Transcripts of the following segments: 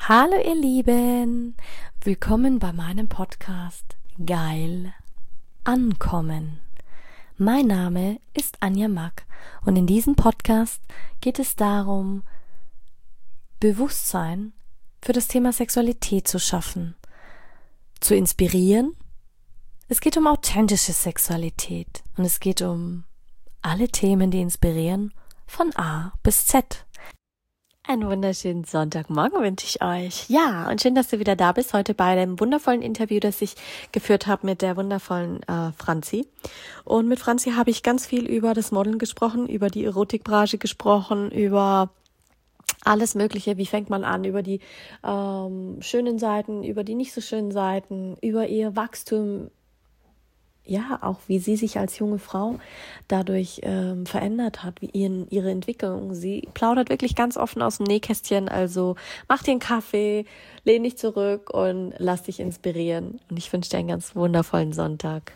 Hallo ihr Lieben, willkommen bei meinem Podcast Geil ankommen. Mein Name ist Anja Mack und in diesem Podcast geht es darum, Bewusstsein für das Thema Sexualität zu schaffen, zu inspirieren. Es geht um authentische Sexualität und es geht um alle Themen, die inspirieren, von A bis Z. Einen wunderschönen Sonntagmorgen wünsche ich euch. Ja, und schön, dass du wieder da bist, heute bei dem wundervollen Interview, das ich geführt habe mit der wundervollen Franzi. Und mit Franzi habe ich ganz viel über das Modeln gesprochen, über die Erotikbranche gesprochen, über alles Mögliche, wie fängt man an, über die schönen Seiten, über die nicht so schönen Seiten, über ihr Wachstum, ja, auch wie sie sich als junge Frau dadurch verändert hat, wie ihre Entwicklung. Sie plaudert wirklich ganz offen aus dem Nähkästchen, also mach dir einen Kaffee, lehn dich zurück und lass dich inspirieren. Und ich wünsche dir einen ganz wundervollen Sonntag.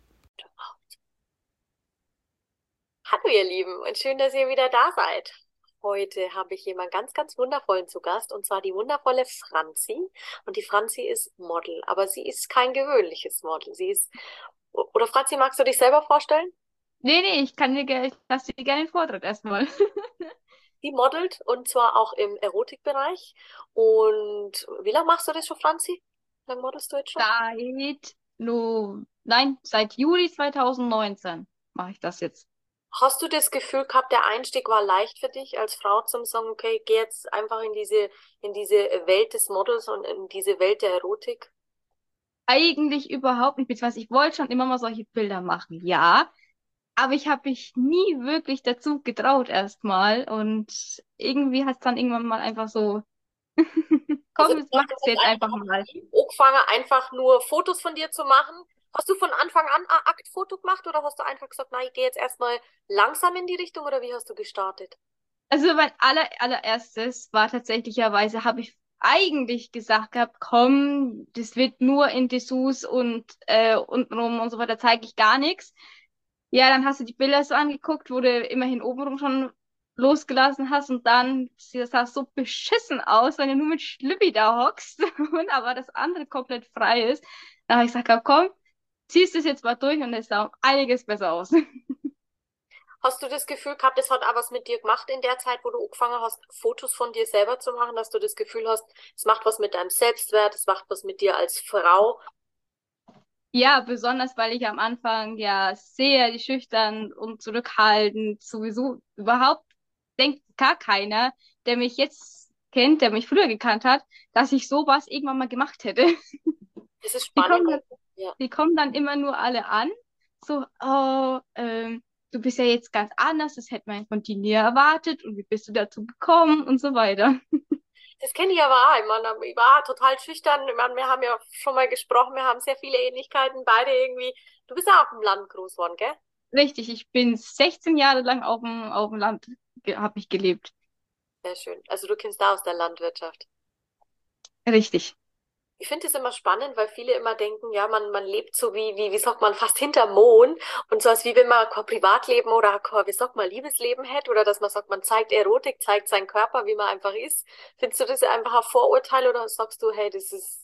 Hallo ihr Lieben und schön, dass ihr wieder da seid. Heute habe ich jemanden ganz, ganz wundervollen zu Gast und zwar die wundervolle Franzi. Und die Franzi ist Model, aber sie ist kein gewöhnliches Model. Oder Franzi, magst du dich selber vorstellen? Nee, ich lasse dir gerne den Vortritt erstmal. Die modelt und zwar auch im Erotikbereich. Und wie lange machst du das schon, Franzi? Wie lange modelst du jetzt schon? Seit Juli 2019 mache ich das jetzt. Hast du das Gefühl gehabt, der Einstieg war leicht für dich als Frau zum sagen, okay, geh jetzt einfach in diese Welt des Models und in diese Welt der Erotik? Eigentlich überhaupt nicht, beziehungsweise ich wollte schon immer mal solche Bilder machen, ja, aber ich habe mich nie wirklich dazu getraut erstmal und irgendwie hat es dann irgendwann mal einfach so, Also komm, du jetzt hast mach's jetzt jetzt einfach einfach mal. angefangen, einfach nur Fotos von dir zu machen. Hast du von Anfang an ein Aktfoto gemacht oder hast du einfach gesagt, na, ich gehe jetzt erstmal langsam in die Richtung oder wie hast du gestartet? Also mein allererstes war tatsächlicherweise, habe ich eigentlich gesagt gehabt, komm, das wird nur in Dessous und untenrum und so weiter, zeige ich gar nichts. Ja, dann hast du die Bilder so angeguckt, wo du immerhin obenrum schon losgelassen hast und dann das sah so beschissen aus, wenn du nur mit Schlüppi da hockst und aber das andere komplett frei ist. Da habe ich gesagt, komm, ziehst es jetzt mal durch und es sah um einiges besser aus. Hast du das Gefühl gehabt, das hat auch was mit dir gemacht in der Zeit, wo du angefangen hast, Fotos von dir selber zu machen, dass du das Gefühl hast, es macht was mit deinem Selbstwert, es macht was mit dir als Frau? Ja, besonders weil ich am Anfang ja sehr schüchtern und zurückhaltend sowieso überhaupt denkt gar keiner, der mich jetzt kennt, der mich früher gekannt hat, dass ich sowas irgendwann mal gemacht hätte. Das ist Die spannend. kommen dann, Ja. die kommen dann immer nur alle an, so, oh, du bist ja jetzt ganz anders, das hätte man von dir nie erwartet und wie bist du dazu gekommen und so weiter. Das kenne ich aber auch. Ich meine, ich war total schüchtern. Ich meine, wir haben ja schon mal gesprochen, wir haben sehr viele Ähnlichkeiten, beide irgendwie. Du bist ja auch auf dem Land groß geworden, gell? Richtig, ich bin 16 Jahre lang auf dem Land, habe ich gelebt. Sehr schön. Also du kennst da aus der Landwirtschaft. Richtig. Ich finde es immer spannend, weil viele immer denken, ja, man lebt so wie sagt man, fast hinterm Mond und so als wie wenn man kein Privatleben oder kein, wie sagt man, Liebesleben hätte oder dass man sagt, man zeigt Erotik, zeigt seinen Körper, wie man einfach ist. Findest du das einfach ein Vorurteil oder sagst du, hey,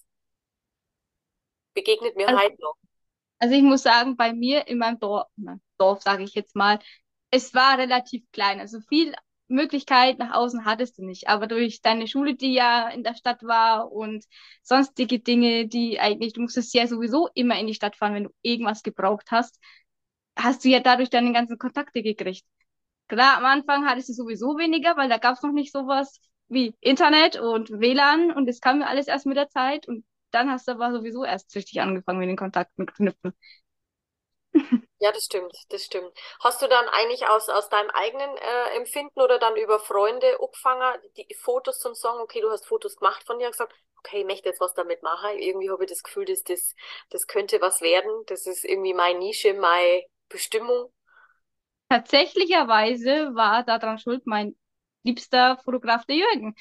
begegnet mir Also, heute noch? also ich muss sagen, bei mir in meinem Dorf sage ich jetzt mal, es war relativ klein. Also viel Möglichkeit nach außen hattest du nicht. Aber durch deine Schule, die ja in der Stadt war und sonstige Dinge, die eigentlich, du musstest ja sowieso immer in die Stadt fahren, wenn du irgendwas gebraucht hast, hast du ja dadurch deine ganzen Kontakte gekriegt. Klar, am Anfang hattest du sowieso weniger, weil da gab es noch nicht sowas wie Internet und WLAN und das kam ja alles erst mit der Zeit und dann hast du aber sowieso erst richtig angefangen mit den Kontakten knüpfen. Ja, das stimmt, das stimmt. Hast du dann eigentlich aus deinem eigenen Empfinden oder dann über Freunde angefangen, die Fotos zum Song, okay, du hast Fotos gemacht von dir, und gesagt, okay, ich möchte jetzt was damit machen. Irgendwie habe ich das Gefühl, das könnte was werden. Das ist irgendwie meine Nische, meine Bestimmung. Tatsächlicherweise war daran schuld mein liebster Fotograf, der Jürgen.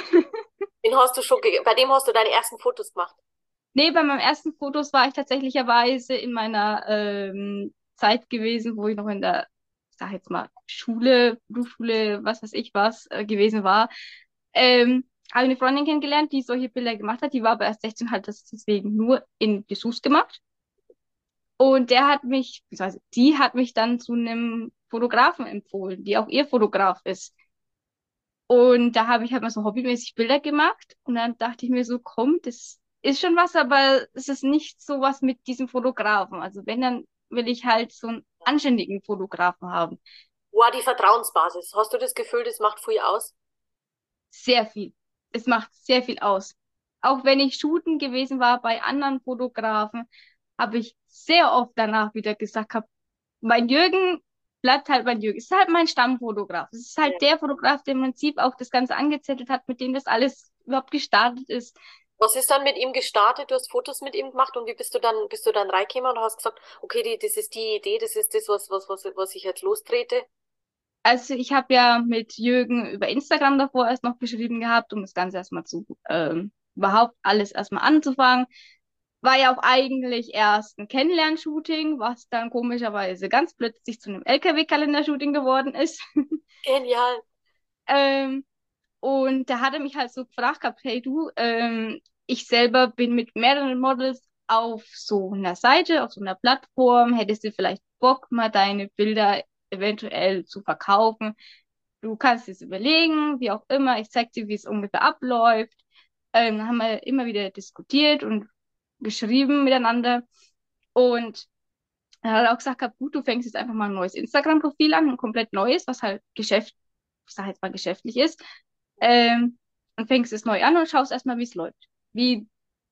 Bei dem hast du deine ersten Fotos gemacht. Nee, bei meinem ersten Fotos war ich tatsächlicherweise in meiner Zeit gewesen, wo ich noch in der, ich sag jetzt mal, Schule, Berufsschule, was weiß ich was, gewesen war. habe eine Freundin kennengelernt, die solche Bilder gemacht hat. Die war aber erst 16, hat das deswegen nur in Dessous gemacht. Und der hat mich, beziehungsweise die hat mich dann zu einem Fotografen empfohlen, die auch ihr Fotograf ist. Und da habe ich halt mal so hobbymäßig Bilder gemacht. Und dann dachte ich mir so, komm, das ist schon was, aber es ist nicht so was mit diesem Fotografen. Also wenn, dann will ich halt so einen anständigen Fotografen haben. Wow, die Vertrauensbasis. Hast du das Gefühl, das macht viel aus? Sehr viel. Es macht sehr viel aus. Auch wenn ich shooten gewesen war bei anderen Fotografen, habe ich sehr oft danach wieder gesagt, mein Jürgen bleibt halt mein Jürgen. Es ist halt mein Stammfotograf. Es ist Ja. halt der Fotograf, der im Prinzip auch das Ganze angezettelt hat, mit dem das alles überhaupt gestartet ist. Was ist dann mit ihm gestartet? Du hast Fotos mit ihm gemacht und wie bist du dann reingekommen und hast gesagt, okay, das ist die Idee, das ist das, was ich jetzt lostrete? Also ich habe ja mit Jürgen über Instagram davor erst noch geschrieben gehabt, um das Ganze erstmal zu überhaupt alles erstmal anzufangen. War ja auch eigentlich erst ein Kennenlern-Shooting, was dann komischerweise ganz plötzlich zu einem LKW-Kalender-Shooting geworden ist. Genial. Ähm, und da hat er mich halt so gefragt gehabt, hey du, ich selber bin mit mehreren Models auf so einer Seite, auf so einer Plattform, hättest du vielleicht Bock, mal deine Bilder eventuell zu verkaufen? Du kannst es überlegen, wie auch immer, ich zeig dir, wie es ungefähr abläuft. Dann haben wir immer wieder diskutiert und geschrieben miteinander. Und er hat auch gesagt, gehabt, gut, du fängst jetzt einfach mal ein neues Instagram-Profil an, ein komplett neues, was halt ich sag jetzt mal geschäftlich ist, ähm, und fängst es neu an und schaust erstmal, wie es läuft. Wie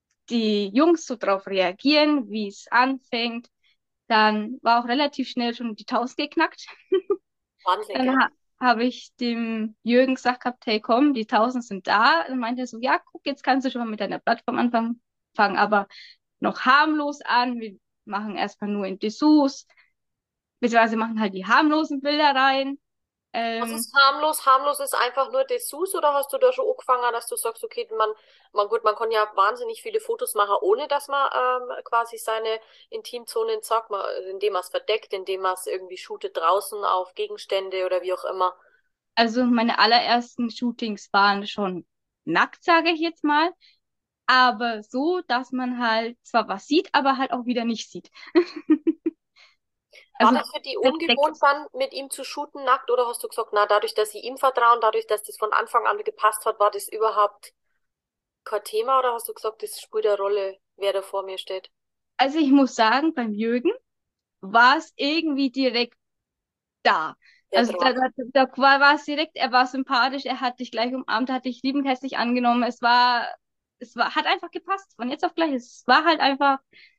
die Jungs so drauf reagieren, wie es anfängt. Dann war auch relativ schnell schon die 1000 geknackt. Wahnsinn, Dann gell? habe ich dem Jürgen gesagt gehabt, hey komm, die 1000 sind da. Dann meinte er so, ja, guck, jetzt kannst du schon mal mit deiner Plattform anfangen, fang aber noch harmlos an. Wir machen erstmal nur in Dessous, beziehungsweise machen halt die harmlosen Bilder rein. Was Ähm, ist harmlos? Harmlos ist einfach nur Dessous oder hast du da schon angefangen, dass du sagst, okay, gut, man kann ja wahnsinnig viele Fotos machen, ohne dass man quasi seine Intimzonen sagt, indem man es verdeckt, indem man es irgendwie shootet draußen auf Gegenstände oder wie auch immer. also meine allerersten Shootings waren schon nackt, sage ich jetzt mal, aber so, dass man halt zwar was sieht, aber halt auch wieder nicht sieht. War Also das für die verdeckt. ungewohnt dann, mit ihm zu shooten nackt oder hast du gesagt, na, dadurch, dass sie ihm vertrauen, dadurch, dass das von Anfang an gepasst hat, war das überhaupt kein Thema oder hast du gesagt, das spielt eine Rolle, wer da vor mir steht? Also ich muss sagen, beim Jürgen war es irgendwie direkt da. Der Also Draht. da war es direkt, er war sympathisch, er hat dich gleich umarmt, hat dich liebend herzlich angenommen. Hat einfach gepasst, von jetzt auf gleich. Es war halt einfach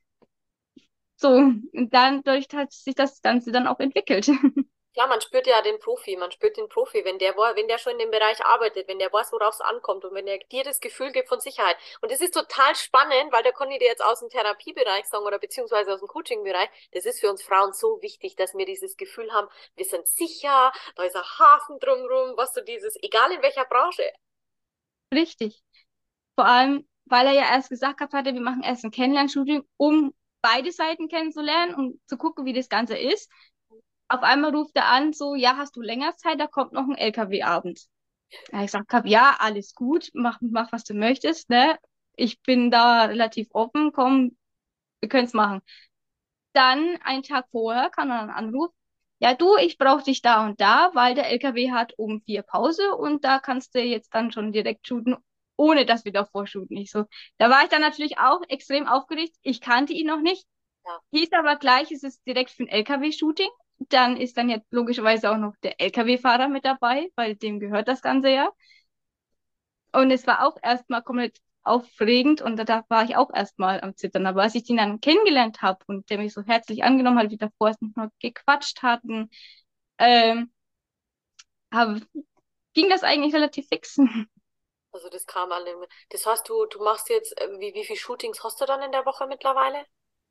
so. Und dann, dadurch hat sich das Ganze dann auch entwickelt. Klar, man spürt ja den Profi, man spürt den Profi, wenn der schon in dem Bereich arbeitet, wenn der weiß, worauf es ankommt und wenn er dir das Gefühl gibt von Sicherheit. Und das ist total spannend, weil da kann ich dir jetzt aus dem Therapiebereich sagen oder beziehungsweise aus dem Coachingbereich, das ist für uns Frauen so wichtig, dass wir dieses Gefühl haben, wir sind sicher, da ist ein Hafen drumrum, was so dieses, egal in welcher Branche. Richtig. Vor allem, weil er ja erst gesagt gehabt hatte, wir machen erst ein Kennenlernshooting, um beide Seiten kennenzulernen und zu gucken, wie das Ganze ist. Auf einmal ruft er an, so, ja, hast du länger Zeit, da kommt noch ein LKW-Abend. Ja, ich gesagt hab, ja, alles gut, mach, was du möchtest, ne? Ich bin da relativ offen, komm, wir können's machen. Dann, einen Tag vorher, kam dann ein Anruf, ja, du, ich brauche dich da und da, weil der LKW hat um 4 Pause und da kannst du jetzt dann schon direkt shooten, ohne dass wir davor shooten. Ich so, da war ich dann natürlich auch extrem aufgeregt. Ich kannte ihn noch nicht. Ja. Hieß aber gleich, es ist direkt für ein LKW-Shooting. Dann ist dann jetzt logischerweise auch noch der LKW-Fahrer mit dabei, weil dem gehört das Ganze ja. Und es war auch erstmal komplett aufregend und da war ich auch erstmal am Zittern. Aber als ich den dann kennengelernt habe und der mich so herzlich angenommen hat, wie davor es nicht nur gequatscht hatten, ähm, hab, ging das eigentlich relativ fix. Also das kam an dem, das heißt, du machst jetzt, wie viele Shootings hast du dann in der Woche mittlerweile?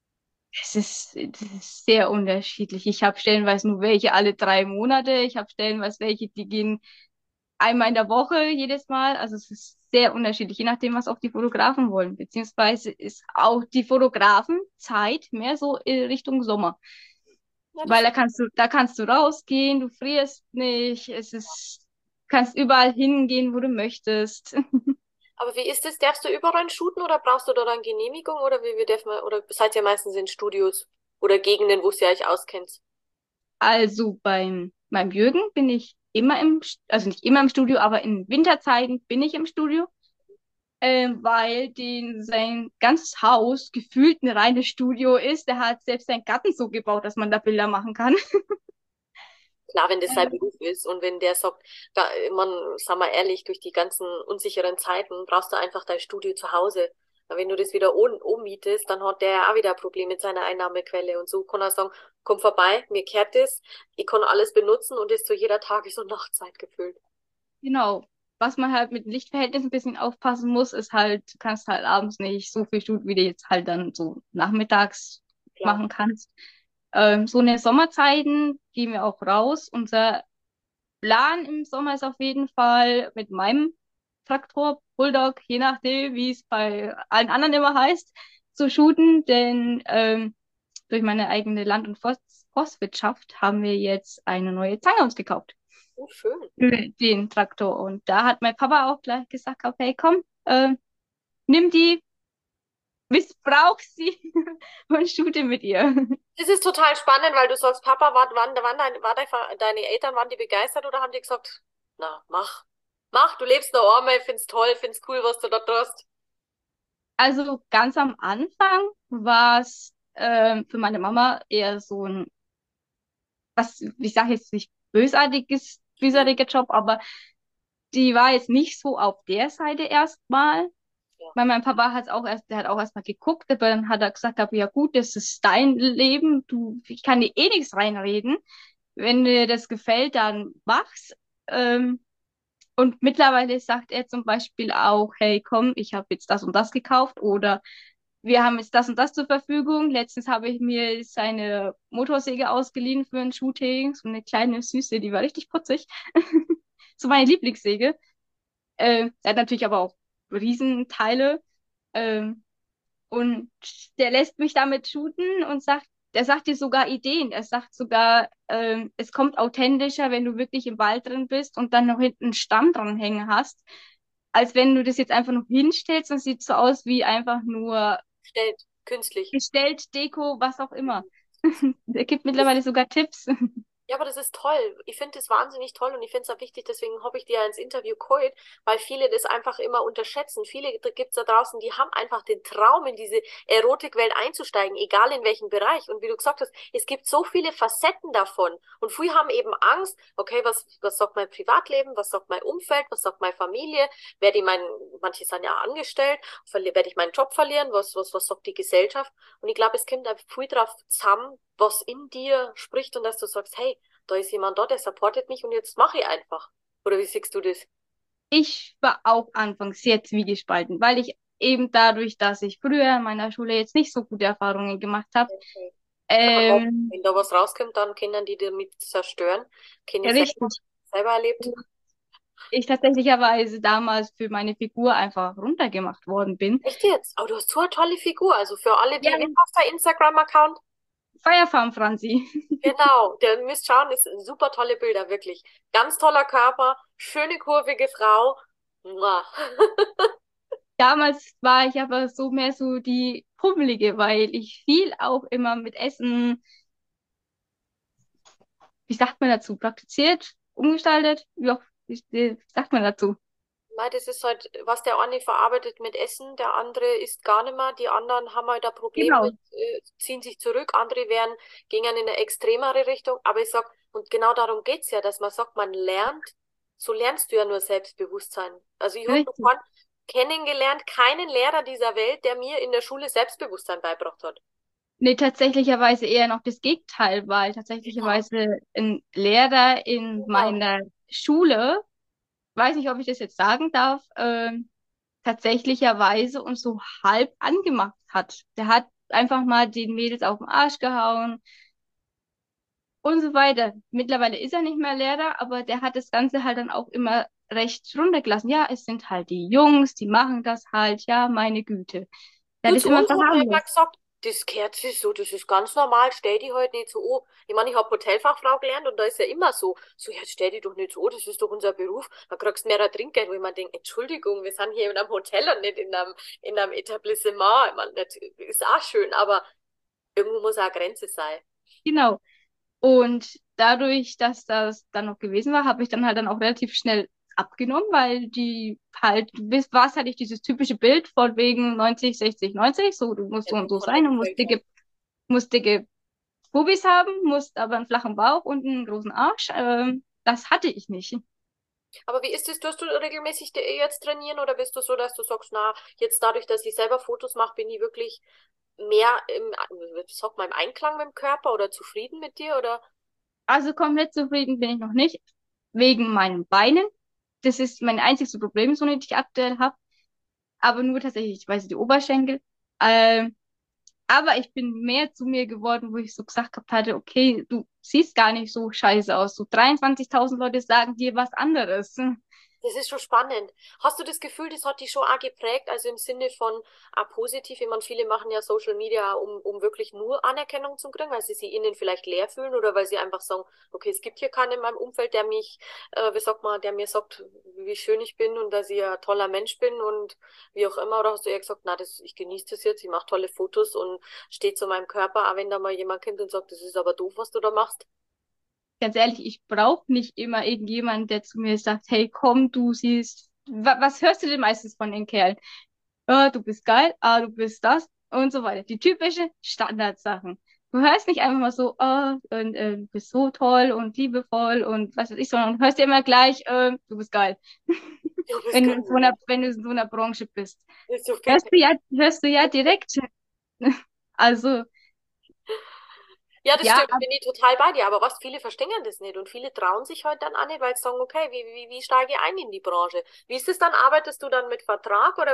Es ist sehr unterschiedlich. Ich habe stellenweise nur welche alle 3 Monate. Ich habe stellenweise welche, die gehen einmal in der Woche jedes Mal. Also es ist sehr unterschiedlich, je nachdem, was auch die Fotografen wollen. Beziehungsweise ist auch die Fotografenzeit mehr so in Richtung Sommer. Ja, Weil das da kannst du rausgehen, du frierst nicht, es ist kannst überall hingehen, wo du möchtest. Aber wie ist es? Darfst du überall shooten oder brauchst du da dann Genehmigung oder wie darf man, oder seid ihr meistens in Studios oder Gegenden, wo ihr euch auskennt? Also beim Jürgen bin ich immer also nicht immer im Studio, aber in Winterzeiten bin ich im Studio, weil sein ganzes Haus gefühlt ein reines Studio ist. Der hat selbst seinen Garten so gebaut, dass man da Bilder machen kann. Klar, wenn das sein Ähm, Beruf ist und wenn der sagt, da, man, sag mal ehrlich, durch die ganzen unsicheren Zeiten brauchst du einfach dein Studio zu Hause. Aber wenn du das wieder ummietest, dann hat der ja auch wieder ein Problem mit seiner Einnahmequelle. Und so kann er sagen, komm vorbei, mir kehrt das, ich kann alles benutzen und ist zu jeder Tages- und Nachtzeit gefüllt. genau. Was man halt mit Lichtverhältnissen ein bisschen aufpassen muss, ist halt, du kannst halt abends nicht so viel Studio, wie du jetzt halt dann so nachmittags Klar. machen kannst. So in den Sommerzeiten gehen wir auch raus. Unser Plan im Sommer ist auf jeden Fall mit meinem Traktor, Bulldog, je nachdem, wie es bei allen anderen immer heißt, zu shooten, denn durch meine eigene Land- und Forstwirtschaft haben wir jetzt eine neue Zange uns gekauft Oh, schön. für den Traktor. Und da hat mein Papa auch gleich gesagt, okay, komm, nimm die, missbrauch sie und shoote mit ihr. Das ist total spannend, weil du sagst, Papa, deine Eltern, waren die begeistert oder haben die gesagt, na, mach, mach, du lebst noch einmal, find's toll, find's cool, was du da tust. Also ganz am Anfang war es für meine Mama eher so ein, was, ich sage jetzt nicht bösartiger Job, aber die war jetzt nicht so auf der Seite erstmal. Ja. Weil mein Papa hat auch erst, der hat auch erstmal geguckt, aber dann hat er gesagt, ja gut, das ist dein Leben, ich kann dir eh nichts reinreden. Wenn dir das gefällt, dann mach's. Ähm, und mittlerweile sagt er zum Beispiel auch, hey, komm, ich habe jetzt das und das gekauft oder wir haben jetzt das und das zur Verfügung. Letztens habe ich mir seine Motorsäge ausgeliehen für ein Shooting, so eine kleine Süße, die war richtig putzig. So meine Lieblingssäge. Er hat natürlich aber auch Riesenteile. Ähm, und der lässt mich damit shooten und der sagt dir sogar Ideen. Er sagt sogar, es kommt authentischer, wenn du wirklich im Wald drin bist und dann noch hinten einen Stamm dranhängen hast, als wenn du das jetzt einfach noch hinstellst und sieht so aus wie einfach nur Stellt, künstlich. gestellt, Deko, was auch immer. Der gibt mittlerweile sogar Tipps. Ja, aber das ist toll. Ich finde das wahnsinnig toll und ich finde es auch wichtig, deswegen habe ich dir ja ins Interview geholt, weil viele das einfach immer unterschätzen. Viele gibt's da draußen, die haben einfach den Traum, in diese Erotikwelt einzusteigen, egal in welchem Bereich. Und wie du gesagt hast, es gibt so viele Facetten davon. Und viele haben eben Angst, okay, was sagt mein Privatleben, was sagt mein Umfeld, was sagt meine Familie, manche sind ja angestellt, werde ich meinen Job verlieren, was sagt die Gesellschaft? Und ich glaube, es kommt da viel drauf zusammen, was in dir spricht und dass du sagst, hey, da ist jemand da, der supportet mich und jetzt mache ich einfach. Oder wie siehst du das? Ich war auch anfangs sehr zwiegespalten, weil ich eben dadurch, dass ich früher in meiner Schule jetzt nicht so gute Erfahrungen gemacht habe, Okay. Klar, ähm, wenn da was rauskommt, dann können die damit zerstören. Kenne ja, ich richtig. selber erlebt. Ich tatsächlicherweise damals für meine Figur einfach runtergemacht worden bin. Echt jetzt? Aber du hast so eine tolle Figur. Also für alle, Ja, wie heißt der Instagram-Account? Feierfarm Franzi. Genau, der müsst schauen, ist super tolle Bilder, wirklich. Ganz toller Körper, schöne kurvige Frau. Mua. Damals war ich aber so mehr so die Pummelige, weil ich viel auch immer mit Essen, wie sagt man dazu, praktiziert, umgestaltet, wie sagt man dazu? Mei, das ist halt, was der eine verarbeitet mit Essen, der andere isst gar nicht mehr, die anderen haben halt ein Problem Genau. mit, ziehen sich zurück, andere gehen in eine extremere Richtung, aber ich sag, und genau darum geht's ja, dass man sagt, man lernt, so lernst du ja nur Selbstbewusstsein. Also ich habe noch Richtig. kennengelernt, keinen Lehrer dieser Welt, der mir in der Schule Selbstbewusstsein beigebracht hat. Nee, tatsächlicherweise eher noch das Gegenteil, weil Genau. tatsächlicherweise ein Lehrer in Genau. meiner Schule, weiß nicht, ob ich das jetzt sagen darf, tatsächlicherweise uns so halb angemacht hat. Der hat einfach mal den Mädels auf den Arsch gehauen und so weiter. Mittlerweile ist er nicht mehr Lehrer, aber der hat das Ganze halt dann auch immer recht runtergelassen. Ja, es sind halt die Jungs, die machen das halt, ja, meine Güte. Der Du, hat es zu immer uns hat er immer verharmlost. gesagt, das gehört sich so, das ist ganz normal, stell die halt nicht so an. Ich meine, ich habe Hotelfachfrau gelernt und da ist ja immer so, jetzt stell die doch nicht so an, das ist doch unser Beruf, da kriegst du mehr Trinkgeld, wo ich mir denke, Entschuldigung, wir sind hier in einem Hotel und nicht in einem Etablissement. Ich meine, das ist auch schön, aber irgendwo muss auch eine Grenze sein. Genau. Und dadurch, dass das dann noch gewesen war, habe ich dann halt dann auch relativ schnell abgenommen, weil die halt, du bist, warst halt nicht dieses typische Bild von wegen 90, 60, 90, so, du musst Der so und Typ so von der sein und Gesellschaft. musst dicke Bubis haben, musst aber einen flachen Bauch und einen großen Arsch. Das hatte ich nicht. Aber wie ist es, tust du regelmäßig jetzt trainieren oder bist du so, dass du sagst, na, jetzt dadurch, dass ich selber Fotos mache, bin ich wirklich mehr sag mal, im Einklang mit dem Körper oder zufrieden mit dir oder? Also komplett zufrieden bin ich noch nicht, wegen meinen Beinen. Das ist mein einziges Problem, so das ich aktuell habe. Aber nur tatsächlich, ich weiß die Oberschenkel. Ähm, aber ich bin mehr zu mir geworden, wo ich so gesagt gehabt hatte, okay, du siehst gar nicht so scheiße aus. So 23.000 Leute sagen dir was anderes. Das ist schon spannend. Hast du das Gefühl, das hat dich schon auch geprägt, also im Sinne von positiv? Ich meine, viele machen ja Social Media, um wirklich nur Anerkennung zu kriegen, weil sie sich innen vielleicht leer fühlen oder weil sie einfach sagen, okay, es gibt hier keinen in meinem Umfeld, der mich, wie sagt man, der mir sagt, wie schön ich bin und dass ich ein toller Mensch bin und wie auch immer. Oder hast du eher gesagt, na, ich genieße das jetzt, ich mache tolle Fotos und stehe zu meinem Körper, auch wenn da mal jemand kommt und sagt, das ist aber doof, was du da machst. Ganz ehrlich, ich brauche nicht immer irgendjemanden, der zu mir sagt, hey, komm, du siehst, was hörst du denn meistens von den Kerlen? Du bist geil, du bist das und so weiter. Die typische Standardsachen. Du hörst nicht einfach mal so, du bist so toll und liebevoll und was weiß ich, sondern du hörst dir immer gleich, du bist geil. Du bist geil. Wenn du in so einer Branche bist. Das ist so viel. Hörst du ja direkt. Also, Ja, das ja, stimmt, bin ich total bei dir. Aber was, viele verstehen das nicht und viele trauen sich halt dann auch nicht, weil sie sagen, okay, wie steige ich ein in die Branche? Wie ist es dann? Arbeitest du dann mit Vertrag oder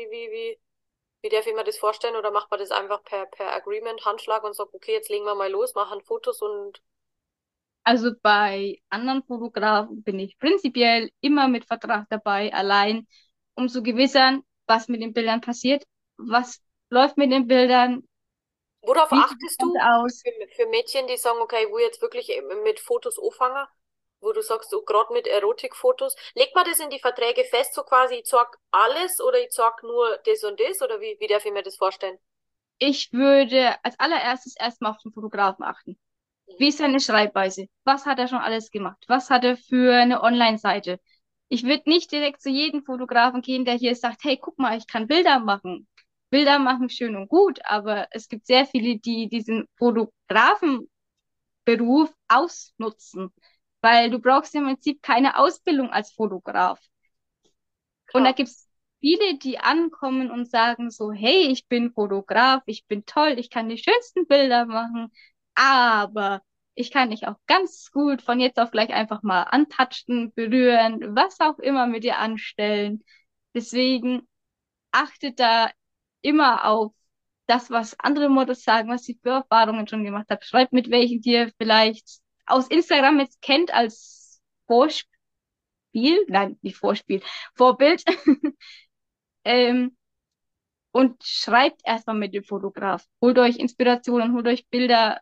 wie darf ich mir das vorstellen? Oder macht man das einfach per Agreement, Handschlag und sagt, okay, jetzt legen wir mal los, machen Fotos und also bei anderen Fotografen bin ich prinzipiell immer mit Vertrag dabei, allein, um zu gewissern, was mit den Bildern passiert, was läuft mit den Bildern, worauf wie sieht das achtest Ganze du aus. für Mädchen, die sagen, okay, ich will jetzt wirklich mit Fotos anfangen? Wo du sagst, so gerade mit Erotikfotos, legt man das in die Verträge fest, so quasi, ich sag alles oder ich sag nur das und das oder wie darf ich mir das vorstellen? Ich würde als allererstes erstmal auf den Fotografen achten. Wie Mhm. ist seine Schreibweise? Was hat er schon alles gemacht? Was hat er für eine Online-Seite? Ich würde nicht direkt zu jedem Fotografen gehen, der hier sagt, hey, guck mal, ich kann Bilder machen. Bilder machen schön und gut, aber es gibt sehr viele, die diesen Fotografenberuf ausnutzen, weil du brauchst im Prinzip keine Ausbildung als Fotograf. Und da Klar. gibt's viele, die ankommen und sagen so, hey, ich bin Fotograf, ich bin toll, ich kann die schönsten Bilder machen, aber ich kann dich auch ganz gut von jetzt auf gleich einfach mal antatschen, berühren, was auch immer mit dir anstellen. Deswegen achtet da immer auf das, was andere Models sagen, was sie für Erfahrungen schon gemacht haben. Schreibt mit welchen dir vielleicht aus Instagram jetzt kennt als Vorspiel, nein, nicht Vorspiel, Vorbild. Ähm, und schreibt erstmal mit dem Fotograf. Holt euch Inspirationen, holt euch Bilder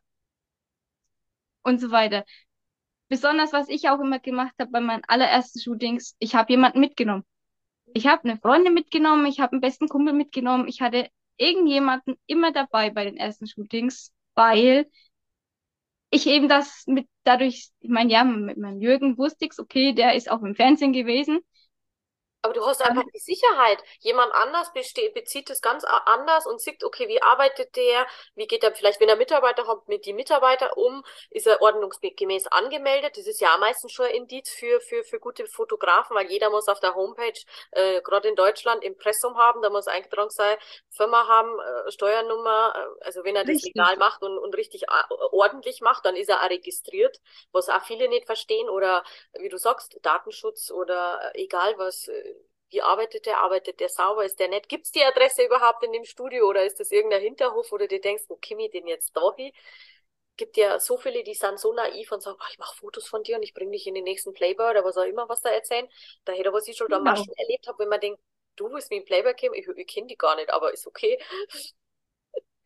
und so weiter. Besonders, was ich auch immer gemacht habe bei meinen allerersten Shootings, ich habe jemanden mitgenommen. Ich habe eine Freundin mitgenommen, ich habe einen besten Kumpel mitgenommen, ich hatte irgendjemanden immer dabei bei den ersten Shootings, weil ich eben das mit dadurch, ich meine, ja, mit meinem Jürgen wusste ich's, okay, der ist auch im Fernsehen gewesen. Aber du hast Aber einfach die Sicherheit. Jemand anders bezieht es ganz anders und sieht, okay, wie arbeitet der? Wie geht er vielleicht, wenn er Mitarbeiter hat, mit die Mitarbeiter um? Ist er ordnungsgemäß angemeldet? Das ist ja meistens schon ein Indiz für gute Fotografen, weil jeder muss auf der Homepage, gerade in Deutschland, Impressum haben. Da muss eingetragen sein, Firma haben, Steuernummer. Also wenn er das richtig, legal macht und richtig ordentlich macht, dann ist er auch registriert, was auch viele nicht verstehen. Oder wie du sagst, Datenschutz oder egal was, wie arbeitet der sauber, ist der nett? Gibt's die Adresse überhaupt in dem Studio oder ist das irgendein Hinterhof, oder du denkst, wo komme ich denn jetzt da hin? Gibt ja so viele, die sind so naiv und sagen, "Ah, ich mache Fotos von dir und ich bringe dich in den nächsten Playboy oder was auch immer, was da erzählen. Da hätte was ich schon da genau. Maschen erlebt habe, wenn man denkt, du willst mit dem Playboy kommen, ich kenne die gar nicht, aber ist okay.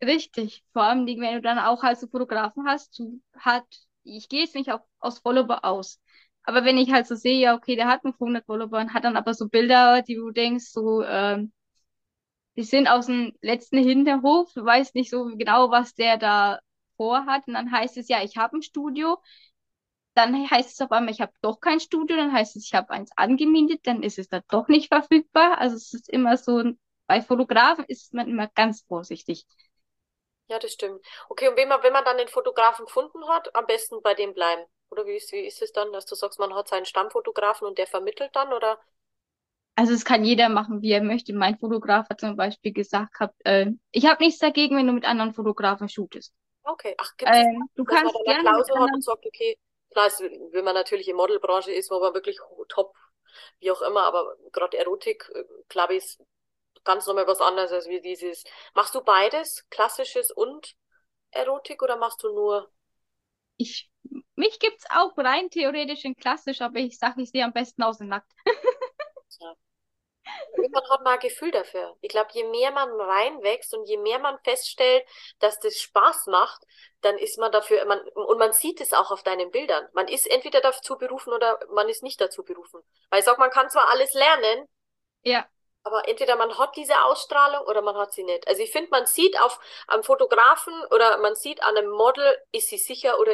Richtig. Vor allem, wenn du dann auch halt so Fotografen hast, ich gehe jetzt nicht aus Follower aus. Aber wenn ich halt so sehe, ja, okay, der hat nur 100 Follower und hat dann aber so Bilder, die du denkst, so, die sind aus dem letzten Hinterhof, du weißt nicht so genau, was der da vorhat. Und dann heißt es, ja, ich habe ein Studio. Dann heißt es auf einmal, ich habe doch kein Studio. Dann heißt es, ich habe eins angemietet. Dann ist es da doch nicht verfügbar. Also es ist immer so, bei Fotografen ist man immer ganz vorsichtig. Ja, das stimmt. Okay, und wenn man dann den Fotografen gefunden hat, am besten bei dem bleiben. Oder wie ist es dann, dass du sagst, man hat seinen Stammfotografen und der vermittelt dann, oder? Also es kann jeder machen, wie er möchte. Mein Fotograf hat zum Beispiel gesagt gehabt, ich habe nichts dagegen, wenn du mit anderen Fotografen shootest. Okay. Ach, gibt es, Du dass man dann kannst eine gerne mit Klausel hat und anderen. sagt, okay, klar, wenn man natürlich in Modelbranche ist, wo man wirklich top, wie auch immer, aber gerade Erotik, glaube ich, ist ganz nochmal was anderes als wie dieses. Machst du beides, klassisches und Erotik, oder machst du nur? Ich, mich gibt's auch rein theoretisch in klassisch, aber ich sage, ich sehe am besten aus in nackt. Ja. Man hat mal ein Gefühl dafür. Ich glaube, je mehr man reinwächst und je mehr man feststellt, dass das Spaß macht, dann ist man dafür, und man sieht es auch auf deinen Bildern. Man ist entweder dazu berufen oder man ist nicht dazu berufen. Weil ich sag, man kann zwar alles lernen, Ja, aber entweder man hat diese Ausstrahlung oder man hat sie nicht. Also ich finde, man sieht am Fotografen oder man sieht an einem Model, ist sie sicher oder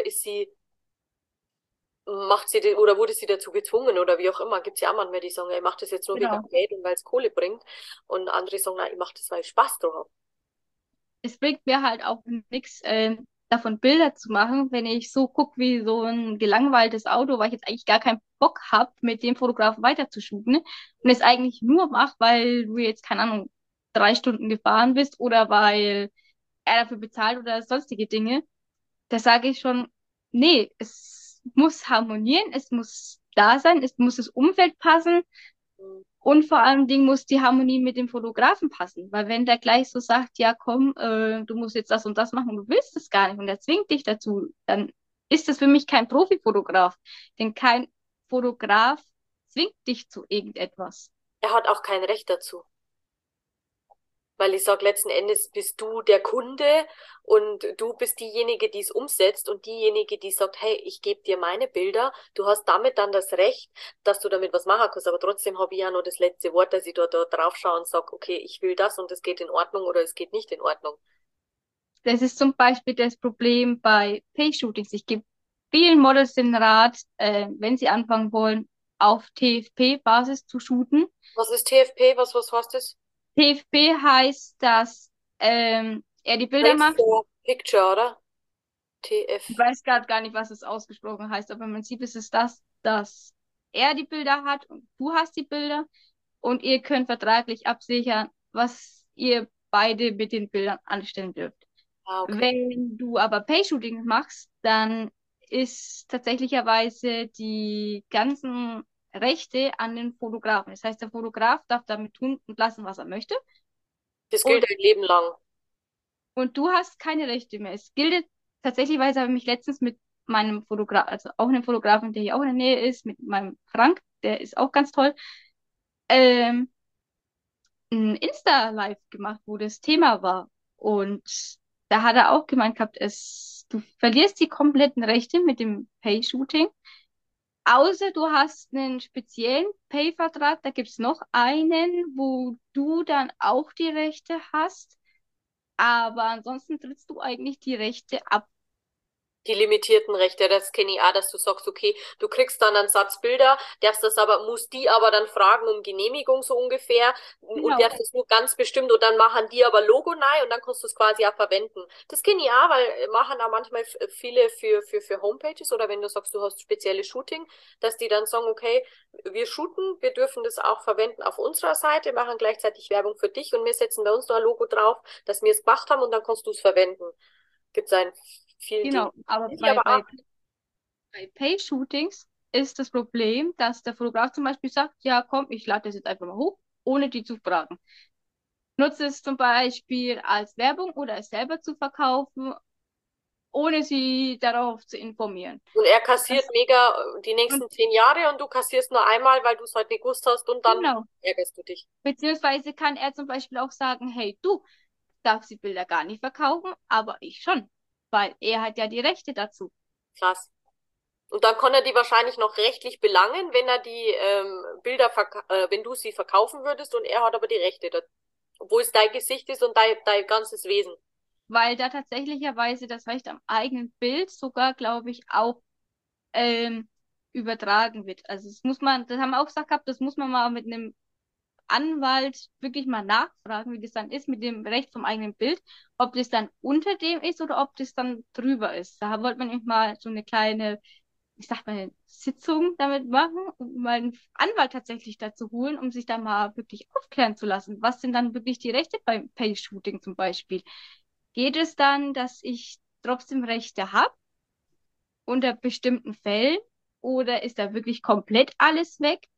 macht sie oder wurde sie dazu gezwungen oder wie auch immer. Gibt es ja auch manchmal, die sagen, ich mache das jetzt nur wegen genau. Geld und weil es Kohle bringt. Und andere sagen, nein, ich mache das, weil ich Spaß drauf habe. Es bringt mir halt auch nichts, davon Bilder zu machen, wenn ich so gucke wie so ein gelangweiltes Auto, weil ich jetzt eigentlich gar keinen Bock habe, mit dem Fotografen weiter zu shooten und es eigentlich nur mache, weil du jetzt, keine Ahnung, 3 Stunden gefahren bist oder weil er dafür bezahlt oder sonstige Dinge. Da sage ich schon, nee, es muss harmonieren, es muss da sein, es muss das Umfeld passen. Hm. Und vor allem Ding muss die Harmonie mit dem Fotografen passen. Weil wenn der gleich so sagt, ja komm, du musst jetzt das und das machen, und du willst es gar nicht und er zwingt dich dazu, dann ist das für mich kein Profifotograf. Denn kein Fotograf zwingt dich zu irgendetwas. Er hat auch kein Recht dazu. Weil ich sage, letzten Endes bist du der Kunde und du bist diejenige, die es umsetzt und diejenige, die sagt, hey, ich gebe dir meine Bilder. Du hast damit dann das Recht, dass du damit was machen kannst. Aber trotzdem habe ich ja nur das letzte Wort, dass ich da drauf schaue und sage, okay, ich will das und es geht in Ordnung oder es geht nicht in Ordnung. Das ist zum Beispiel das Problem bei Pay-Shootings. Ich gebe vielen Models den Rat, wenn sie anfangen wollen, auf TFP-Basis zu shooten. Was ist TFP? Was heißt das? TFP heißt, dass er die Bilder Trade macht. for Picture, oder? Ich TF. weiß gerade gar nicht, was es ausgesprochen heißt, aber im Prinzip ist es das, dass er die Bilder hat und du hast die Bilder und ihr könnt vertraglich absichern, was ihr beide mit den Bildern anstellen dürft. Ah, okay. Wenn du aber Pay-Shooting machst, dann ist tatsächlicherweise die ganzen Rechte an den Fotografen. Das heißt, der Fotograf darf damit tun und lassen, was er möchte. Das gilt Und ein Leben lang. Und du hast keine Rechte mehr. Es gilt tatsächlich, habe ich mich letztens mit meinem Fotograf, also auch einem Fotografen, der hier auch in der Nähe ist, mit meinem Frank, der ist auch ganz toll, ähm, ein Insta-Live gemacht, wo das Thema war. Und da hat er auch gemeint gehabt, du verlierst die kompletten Rechte mit dem Pay-Shooting, außer du hast einen speziellen Pay-Vertrag. Da gibt es noch einen, wo du dann auch die Rechte hast. Aber ansonsten trittst du eigentlich die Rechte ab. Die limitierten Rechte, das kenne ich auch, dass du sagst, okay, du kriegst dann einen Satz Bilder, musst die aber dann fragen um Genehmigung so ungefähr und Genau, darfst es nur ganz bestimmt und dann machen die aber Logo rein und dann kannst du es quasi auch verwenden. Das kenne ich auch, weil machen auch manchmal viele für Homepages oder wenn du sagst, du hast spezielle Shooting, dass die dann sagen, okay, wir shooten, wir dürfen das auch verwenden auf unserer Seite, machen gleichzeitig Werbung für dich und wir setzen bei uns noch ein Logo drauf, dass wir es gemacht haben und dann kannst du es verwenden. Gibt es ein vielen Dingen. genau. Aber Ich aber auch. bei Pay-Shootings ist das Problem, dass der Fotograf zum Beispiel sagt, ja, komm, ich lade das jetzt einfach mal hoch, ohne die zu fragen. Nutze es zum Beispiel als Werbung oder es selber zu verkaufen, ohne sie darauf zu informieren. Und er kassiert Das, mega die und nächsten 10 Jahre und du kassierst nur einmal, weil du es halt nicht gewusst hast und dann genau. ärgerst du dich. Beziehungsweise kann er zum Beispiel auch sagen, hey, du, darf sie Bilder gar nicht verkaufen, aber ich schon, weil er hat ja die Rechte dazu. Krass. Und dann kann er die wahrscheinlich noch rechtlich belangen, wenn er die Bilder, wenn du sie verkaufen würdest und er hat aber die Rechte, obwohl es dein Gesicht ist und dein ganzes Wesen. Weil da tatsächlicherweise das Recht am eigenen Bild sogar, glaube ich, auch übertragen wird. Also das muss man, das haben wir auch gesagt gehabt, das muss man mal mit einem Anwalt wirklich mal nachfragen, wie das dann ist mit dem Recht vom eigenen Bild, ob das dann unter dem ist oder ob das dann drüber ist. Da wollte man nämlich mal so eine kleine, ich sag mal, Sitzung damit machen und mal einen Anwalt tatsächlich dazu holen, um sich da mal wirklich aufklären zu lassen. Was sind dann wirklich die Rechte beim Pay-Shooting zum Beispiel? Geht es dann, dass ich trotzdem Rechte habe unter bestimmten Fällen oder ist da wirklich komplett alles weg?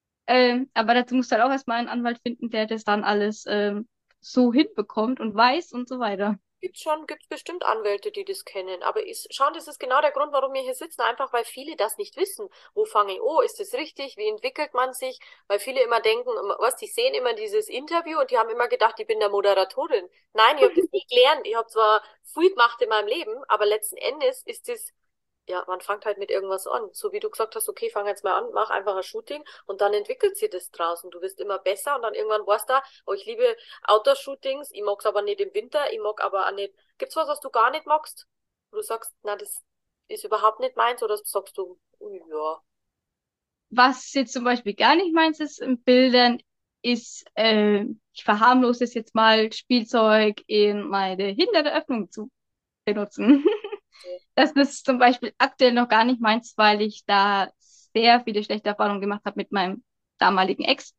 Aber dazu musst du halt auch erstmal einen Anwalt finden, der das dann alles so hinbekommt und weiß und so weiter. Gibt's bestimmt Anwälte, die das kennen. Aber schauen, das ist genau der Grund, warum wir hier sitzen. Einfach, weil viele das nicht wissen. Wo fange ich an? Ist das richtig? Wie entwickelt man sich? Weil viele immer denken, die sehen immer dieses Interview und die haben immer gedacht, ich bin der Moderatorin. Nein, ich habe das nie gelernt. Ich habe zwar viel gemacht in meinem Leben, aber letzten Endes ist das, ja, man fängt halt mit irgendwas an. So wie du gesagt hast, okay, fang jetzt mal an, mach einfach ein Shooting und dann entwickelt sich das draußen. Du wirst immer besser und dann irgendwann weißt du, oh, ich liebe Outdoor-Shootings, ich mag's aber nicht im Winter, ich mag aber auch nicht. Gibt's was du gar nicht magst? Wo du sagst, na, das ist überhaupt nicht meins, oder sagst du, ja, Was jetzt zum Beispiel gar nicht meins ist in Bildern, ist, ich verharmlose es jetzt mal, Spielzeug in meine hintere Öffnung zu benutzen. Das ist zum Beispiel aktuell noch gar nicht meins, weil ich da sehr viele schlechte Erfahrungen gemacht habe mit meinem damaligen Ex.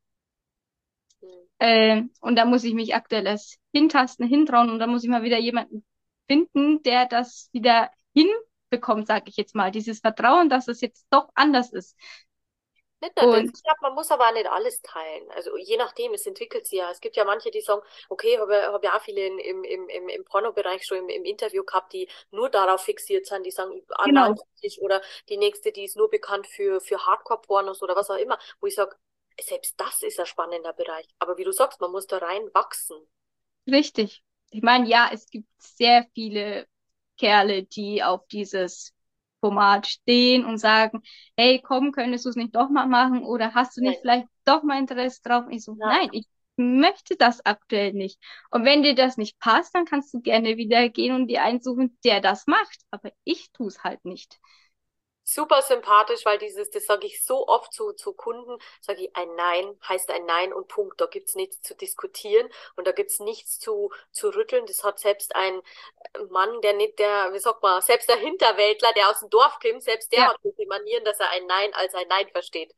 hm. Und da muss ich mich aktuell erst hintasten, hintrauen und da muss ich mal wieder jemanden finden, der das wieder hinbekommt, sage ich jetzt mal. Dieses Vertrauen, dass es jetzt doch anders ist. Nicht nur das. Und Ich glaube, man muss aber auch nicht alles teilen. Also je nachdem, es entwickelt sich ja. Es gibt ja manche, die sagen, okay, hab ja auch viele im Pornobereich schon im Interview gehabt, die nur darauf fixiert sind, die sagen, genau, analytisch oder die nächste, die ist nur bekannt für Hardcore-Pornos oder was auch immer, wo ich sage, selbst das ist ein spannender Bereich. Aber wie du sagst, man muss da rein wachsen. richtig. Ich meine, ja, es gibt sehr viele Kerle, die auf dieses Format stehen und sagen, hey, komm, könntest du es nicht doch mal machen oder hast du nicht Nein, vielleicht doch mal Interesse drauf? Und ich so, nein. nein, ich möchte das aktuell nicht. Und wenn dir das nicht passt, dann kannst du gerne wieder gehen und dir einen suchen, der das macht. Aber ich tue es halt nicht. Super sympathisch, weil das sage ich so oft zu Kunden, sage ich, ein Nein heißt ein Nein und Punkt. Da gibt's nichts zu diskutieren und da gibt's nichts zu rütteln. Das hat selbst ein Mann, der nicht wie sagt man, selbst der Hinterwäldler, der aus dem Dorf kommt, selbst der Ja, hat so die Manieren, dass er ein Nein als ein Nein versteht.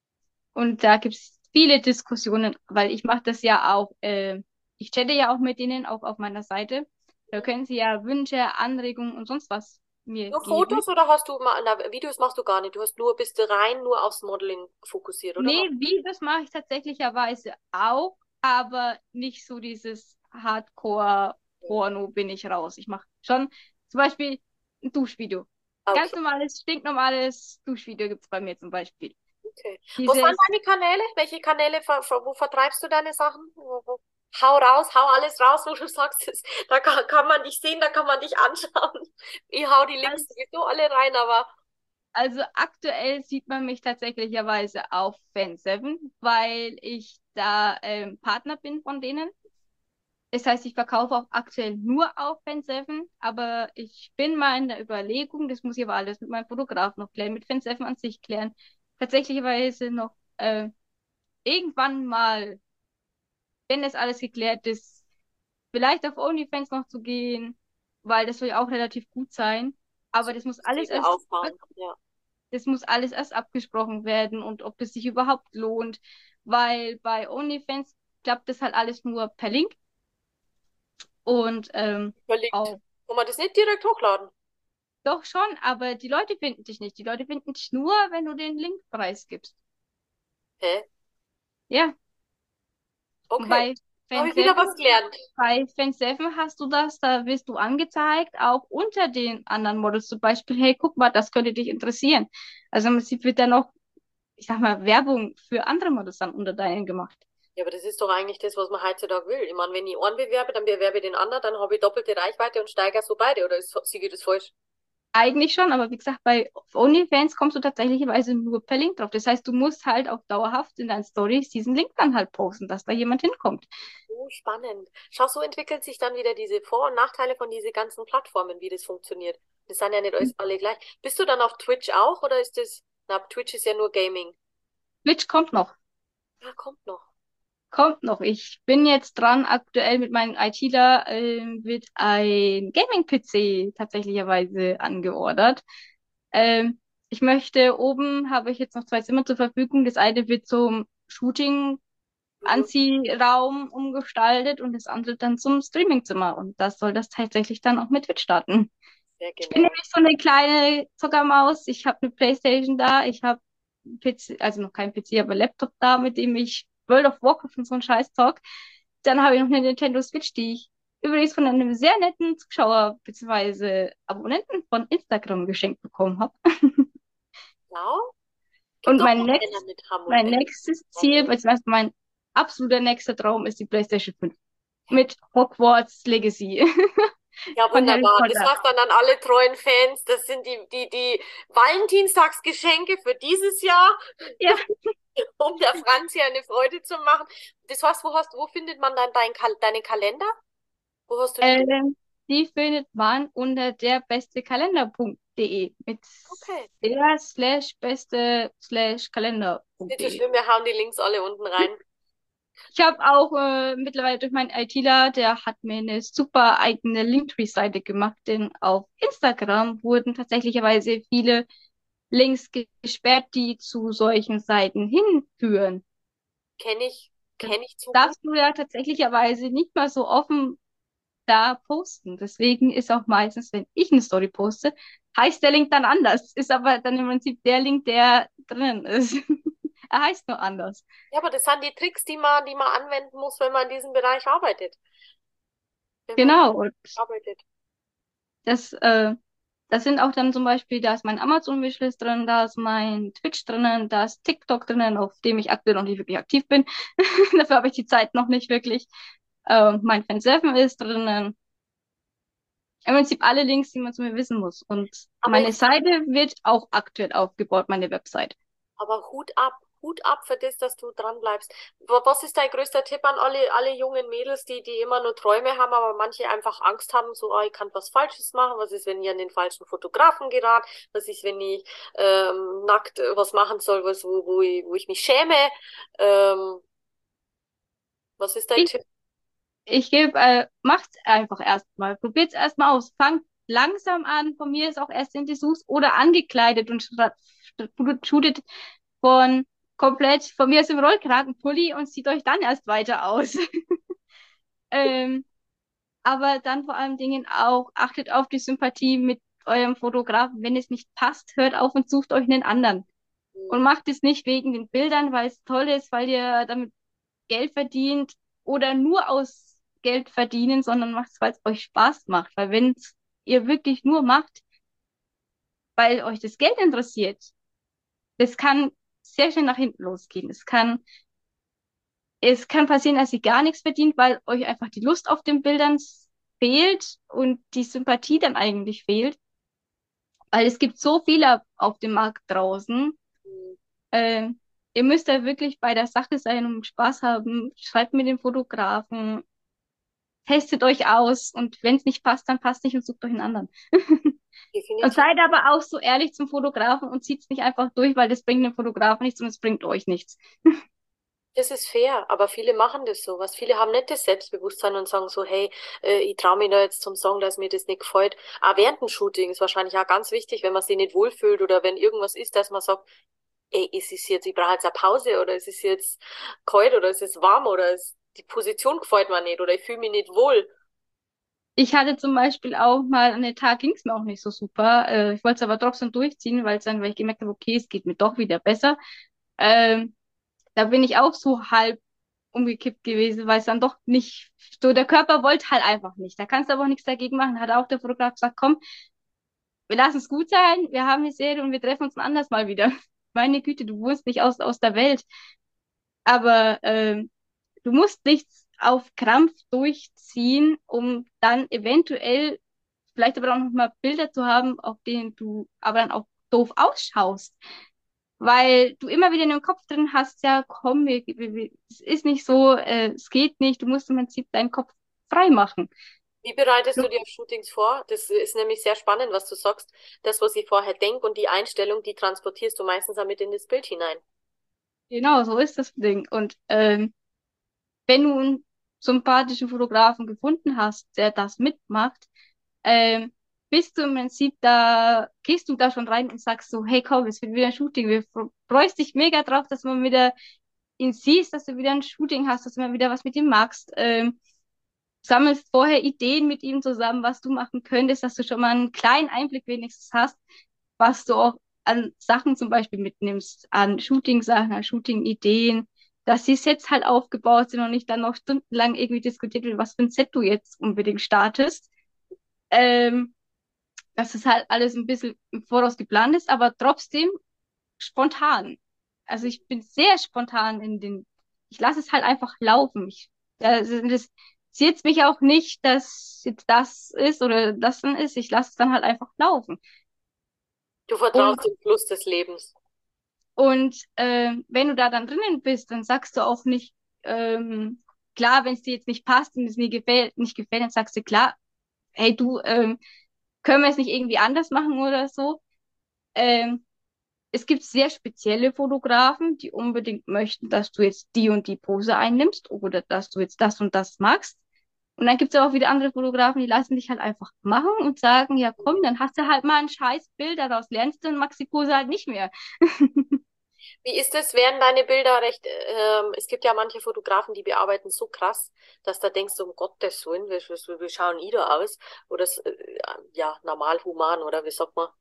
und da gibt's viele Diskussionen, weil ich mache das ja auch, ich chatte ja auch mit denen, auch auf meiner Seite. Da können sie ja Wünsche, Anregungen und sonst was mir Nur geben. Fotos oder hast du mal, Videos machst du gar nicht. Bist du rein nur aufs Modeling fokussiert, oder was? Nee, Videos mache ich tatsächlicherweise auch, aber nicht so dieses Hardcore-Porno bin ich raus. Ich mache schon zum Beispiel ein Duschvideo. Ganz Okay, normales, stinknormales Duschvideo gibt's bei mir zum Beispiel. okay. Wo sind Dieses, deine Kanäle? Welche Kanäle, wo vertreibst du deine Sachen? Hau raus, hau alles raus, wo du sagst, da kann man dich sehen, da kann man dich anschauen. Ich hau die Links als, sowieso alle rein, aber also aktuell sieht man mich tatsächlicherweise auf Fan7, weil ich da Partner bin von denen. Das heißt, ich verkaufe auch aktuell nur auf Fan7, aber ich bin mal in der Überlegung, das muss ich aber alles mit meinem Fotograf noch klären, mit Fan7 an sich klären, tatsächlicherweise noch irgendwann mal, wenn das alles geklärt ist, vielleicht auf OnlyFans noch zu gehen, weil das soll ja auch relativ gut sein. Aber das muss alles Ziele erst, aufbauen. Ja. das muss alles erst abgesprochen werden und ob das sich überhaupt lohnt, weil bei OnlyFans klappt das halt alles nur per Link und Überlegt. auch Kann man das nicht direkt hochladen? doch schon, aber die Leute finden dich nicht. Die Leute finden dich nur, wenn du den Link preisgibst. Hä? Ja, und Okay. Habe ich wieder was gelernt. Bei Fan7 hast du das, da wirst du angezeigt, auch unter den anderen Models zum Beispiel, hey, guck mal, das könnte dich interessieren. Also im Prinzip wird dann noch, ich sag mal, Werbung für andere Models dann unter deinen gemacht. Ja, aber das ist doch eigentlich das, was man heutzutage will. Ich meine, wenn ich einen bewerbe, dann bewerbe ich den anderen, dann habe ich doppelte Reichweite und steigere so beide. Oder sehe ich das falsch? Eigentlich schon, aber wie gesagt, bei OnlyFans kommst du tatsächlicherweise nur per Link drauf. Das heißt, du musst halt auch dauerhaft in deinen Stories diesen Link dann halt posten, dass da jemand hinkommt. Oh, spannend. Schau, so entwickeln sich dann wieder diese Vor- und Nachteile von diesen ganzen Plattformen, wie das funktioniert. Das sind ja nicht alles alle gleich. Bist du dann auf Twitch auch oder ist das, na, Twitch ist ja nur Gaming. Twitch kommt noch. Ja, kommt noch. Kommt noch. Ich bin jetzt dran, aktuell mit meinem ITler wird ein Gaming-PC tatsächlicherweise angeordert. Ähm, ich möchte, oben habe ich jetzt noch zwei Zimmer zur Verfügung. Das eine wird zum Mhm. Shooting-Anziehraum umgestaltet und das andere dann zum Streaming-Zimmer. Und das soll das tatsächlich dann auch mit Twitch starten. Sehr Ich bin genial. nämlich so eine kleine Zockermaus. Ich habe eine PlayStation da, ich habe PC, also noch kein PC, aber Laptop da, mit dem ich World of Warcraft und so einen Scheiß zock. Dann habe ich noch eine Nintendo Switch, die ich übrigens von einem sehr netten Zuschauer bzw. Abonnenten von Instagram geschenkt bekommen habe. Ja, gibt Und auch noch Männer mit mein Harmonie. nächstes Ziel, beziehungsweise mein absoluter nächster Traum ist die PlayStation 5 mit Hogwarts Legacy Ja, von Harry wunderbar. Das Potter. war's dann an alle treuen Fans. Das sind die Valentinstagsgeschenke für dieses Jahr, Ja, um der Franzi eine Freude zu machen. Das war's, wo findet man dann deine Kalender? Wo hast du die? ähm, die findet man unter derbestekalender.de mit Okay. der slash beste slash Nicht so kalender.de. schlimm, wir hauen die Links alle unten rein. Ich habe auch mittlerweile durch meinen ITler, der hat mir eine super eigene Linktree-Seite gemacht, denn auf Instagram wurden tatsächlicherweise viele Links gesperrt, die zu solchen Seiten hinführen. Kenne ich, Das kenne ich zu gut. darfst du ja tatsächlicherweise nicht mal so offen da posten. Deswegen ist auch meistens, wenn ich eine Story poste, heißt der Link dann anders. Ist aber dann im Prinzip der Link, der drin ist. Er heißt nur anders. Ja, aber das sind die Tricks, die man anwenden muss, wenn man in diesem Bereich arbeitet. Wenn man Genau. Und arbeitet. das, äh, das sind auch dann zum Beispiel, da ist mein Amazon-Wishlist drin, da ist mein Twitch drinnen, da ist TikTok drinnen, auf dem ich aktuell noch nicht wirklich aktiv bin. Dafür habe ich die Zeit noch nicht wirklich. Mein Fansurfen ist drinnen. Im Prinzip alle Links, die man zu mir wissen muss. Und Aber meine Seite wird auch aktuell aufgebaut, meine Website. Aber Hut ab für das, dass du dran bleibst. Was ist dein größter Tipp an alle jungen Mädels, die immer nur Träume haben, aber manche einfach Angst haben, so, ich kann was Falsches machen. Was ist, wenn ich an den falschen Fotografen gerate? Was ist, wenn ich nackt was machen soll, wo ich mich schäme? Ähm, was ist dein Ich, Tipp? ich gebe, macht's einfach erstmal. Probiert's erstmal aus. Fangt langsam an. Von mir ist auch erst in Dessous oder angekleidet und shootet von komplett von mir aus im Rollkragenpulli und zieht euch dann erst weiter aus. Ähm, aber dann vor allen Dingen auch achtet auf die Sympathie mit eurem Fotografen. Wenn es nicht passt, hört auf und sucht euch einen anderen. Und macht es nicht wegen den Bildern, weil es toll ist, weil ihr damit Geld verdient oder nur aus Geld verdienen, sondern macht es, weil es euch Spaß macht. Weil wenn ihr wirklich nur macht, weil euch das Geld interessiert, das kann sehr schnell nach hinten losgehen. Es kann passieren, dass ihr gar nichts verdient, weil euch einfach die Lust auf den Bildern fehlt und die Sympathie dann eigentlich fehlt. Weil es gibt so viele auf dem Markt draußen. Äh, ihr müsst da wirklich bei der Sache sein und Spaß haben. Schreibt mit dem Fotografen, testet euch aus und wenn es nicht passt, dann passt nicht und sucht euch einen anderen. Und Definitiv. seid aber auch so ehrlich zum Fotografen und zieht's nicht einfach durch, weil das bringt dem Fotografen nichts und es bringt euch nichts. Das ist fair, aber viele machen das so. Was viele haben nicht das Selbstbewusstsein und sagen so, hey, ich traue mich da jetzt zum Song, dass mir das nicht gefällt. Auch während dem Shooting ist wahrscheinlich auch ganz wichtig, wenn man sich nicht wohlfühlt oder wenn irgendwas ist, dass man sagt, ey, ist es jetzt, ich brauche jetzt eine Pause oder ist es jetzt kalt oder ist es warm oder die Position gefällt mir nicht oder ich fühle mich nicht wohl. Ich hatte zum Beispiel auch mal an den Tag ging's mir auch nicht so super. Ich wollte es aber trotzdem durchziehen, weil ich gemerkt habe, okay, es geht mir doch wieder besser. Ähm, da bin ich auch so halb umgekippt gewesen, weil es dann doch nicht, so der Körper wollte halt einfach nicht. Da kannst du aber auch nichts dagegen machen. Hat auch der Fotograf gesagt, komm, wir lassen es gut sein, wir haben die Serie und wir treffen uns ein anderes Mal wieder. Meine Güte, du wohnst nicht aus der Welt. Aber du musst nichts auf Krampf durchziehen, um dann eventuell vielleicht aber auch noch mal Bilder zu haben, auf denen du aber dann auch doof ausschaust. Weil du immer wieder in dem Kopf drin hast, ja, komm, es ist nicht so, es geht nicht, du musst im Prinzip deinen Kopf frei machen. Wie bereitest du dir auf Shootings vor? Das ist nämlich sehr spannend, was du sagst. Das, was ich vorher denke und die Einstellung, die transportierst du meistens damit in das Bild hinein. Genau, so ist das Ding. Und wenn du einen sympathischen Fotografen gefunden hast, der das mitmacht, ähm, bist du im Prinzip da, gehst du da schon rein und sagst so, hey komm, es wird wieder ein Shooting, wir freust dich mega drauf, dass man wieder ihn siehst, dass du wieder ein Shooting hast, dass du mal wieder was mit ihm magst. Sammelst vorher Ideen mit ihm zusammen, was du machen könntest, dass du schon mal einen kleinen Einblick wenigstens hast, was du auch an Sachen zum Beispiel mitnimmst, an Shooting-Sachen, an Shooting-Ideen, dass die Sets halt aufgebaut sind und nicht dann noch stundenlang irgendwie diskutiert wird, was für ein Set du jetzt unbedingt startest. Ähm, dass es halt alles ein bisschen im Voraus geplant ist, aber trotzdem spontan. Also ich bin sehr spontan ich lasse es halt einfach laufen. Das interessiert mich auch nicht, dass jetzt das ist oder das dann ist. Ich lasse es dann halt einfach laufen. Du Und, vertraust dem Fluss des Lebens. und wenn du da dann drinnen bist, dann sagst du auch nicht, klar, wenn es dir jetzt nicht passt und es nicht gefällt, dann sagst du klar, hey du, können wir es nicht irgendwie anders machen oder so. Ähm, Es gibt sehr spezielle Fotografen, die unbedingt möchten, dass du jetzt die und die Pose einnimmst oder dass du jetzt das und das magst. Und dann gibt es aber auch wieder andere Fotografen, die lassen dich halt einfach machen und sagen, ja komm, dann hast du halt mal ein scheiß Bild, daraus lernst du und magst die Pose halt nicht mehr. Wie ist es? Werden deine Bilder recht, es gibt ja manche Fotografen, die bearbeiten so krass, dass da denkst du, um Gottes Willen, wie schauen die da aus? Oder ja, normal human, oder wie sagt man?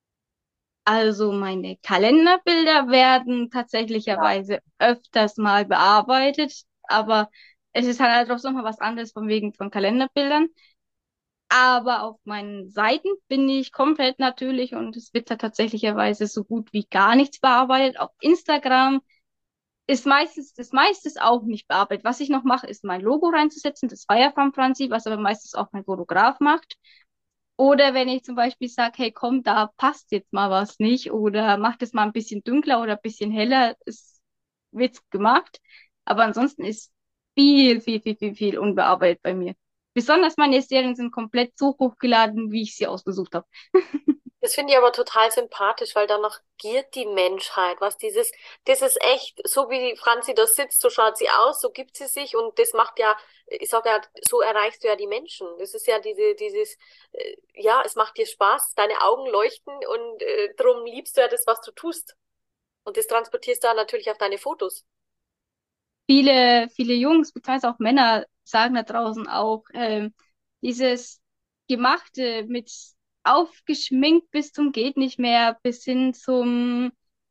Also meine Kalenderbilder werden Ja. tatsächlicherweise öfters mal bearbeitet, aber es ist halt auch noch mal was anderes von wegen von Kalenderbildern. Aber auf meinen Seiten bin ich komplett natürlich und es wird da tatsächlicherweise so gut wie gar nichts bearbeitet. Auf Instagram ist meistens das meiste auch nicht bearbeitet. Was ich noch mache, ist mein Logo reinzusetzen, das Firefan Franzi, was aber meistens auch mein Fotograf macht. Oder wenn ich zum Beispiel sage, hey komm, da passt jetzt mal was nicht oder mach das mal ein bisschen dunkler oder ein bisschen heller, es wird gemacht. Aber ansonsten ist viel unbearbeitet bei mir. Besonders meine Serien sind komplett so hochgeladen, wie ich sie ausgesucht habe. Das finde ich aber total sympathisch, weil danach giert die Menschheit, was das ist echt, so wie die Franzi da sitzt, so schaut sie aus, so gibt sie sich und das macht ja, ich sag ja, so erreichst du ja die Menschen. Das ist ja ja, es macht dir Spaß, deine Augen leuchten und drum liebst du ja das, was du tust. Und das transportierst du dann natürlich auf deine Fotos. Viele Jungs, beziehungsweise auch Männer sagen da draußen auch, dieses Gemachte mit aufgeschminkt bis zum geht nicht mehr, bis hin zum,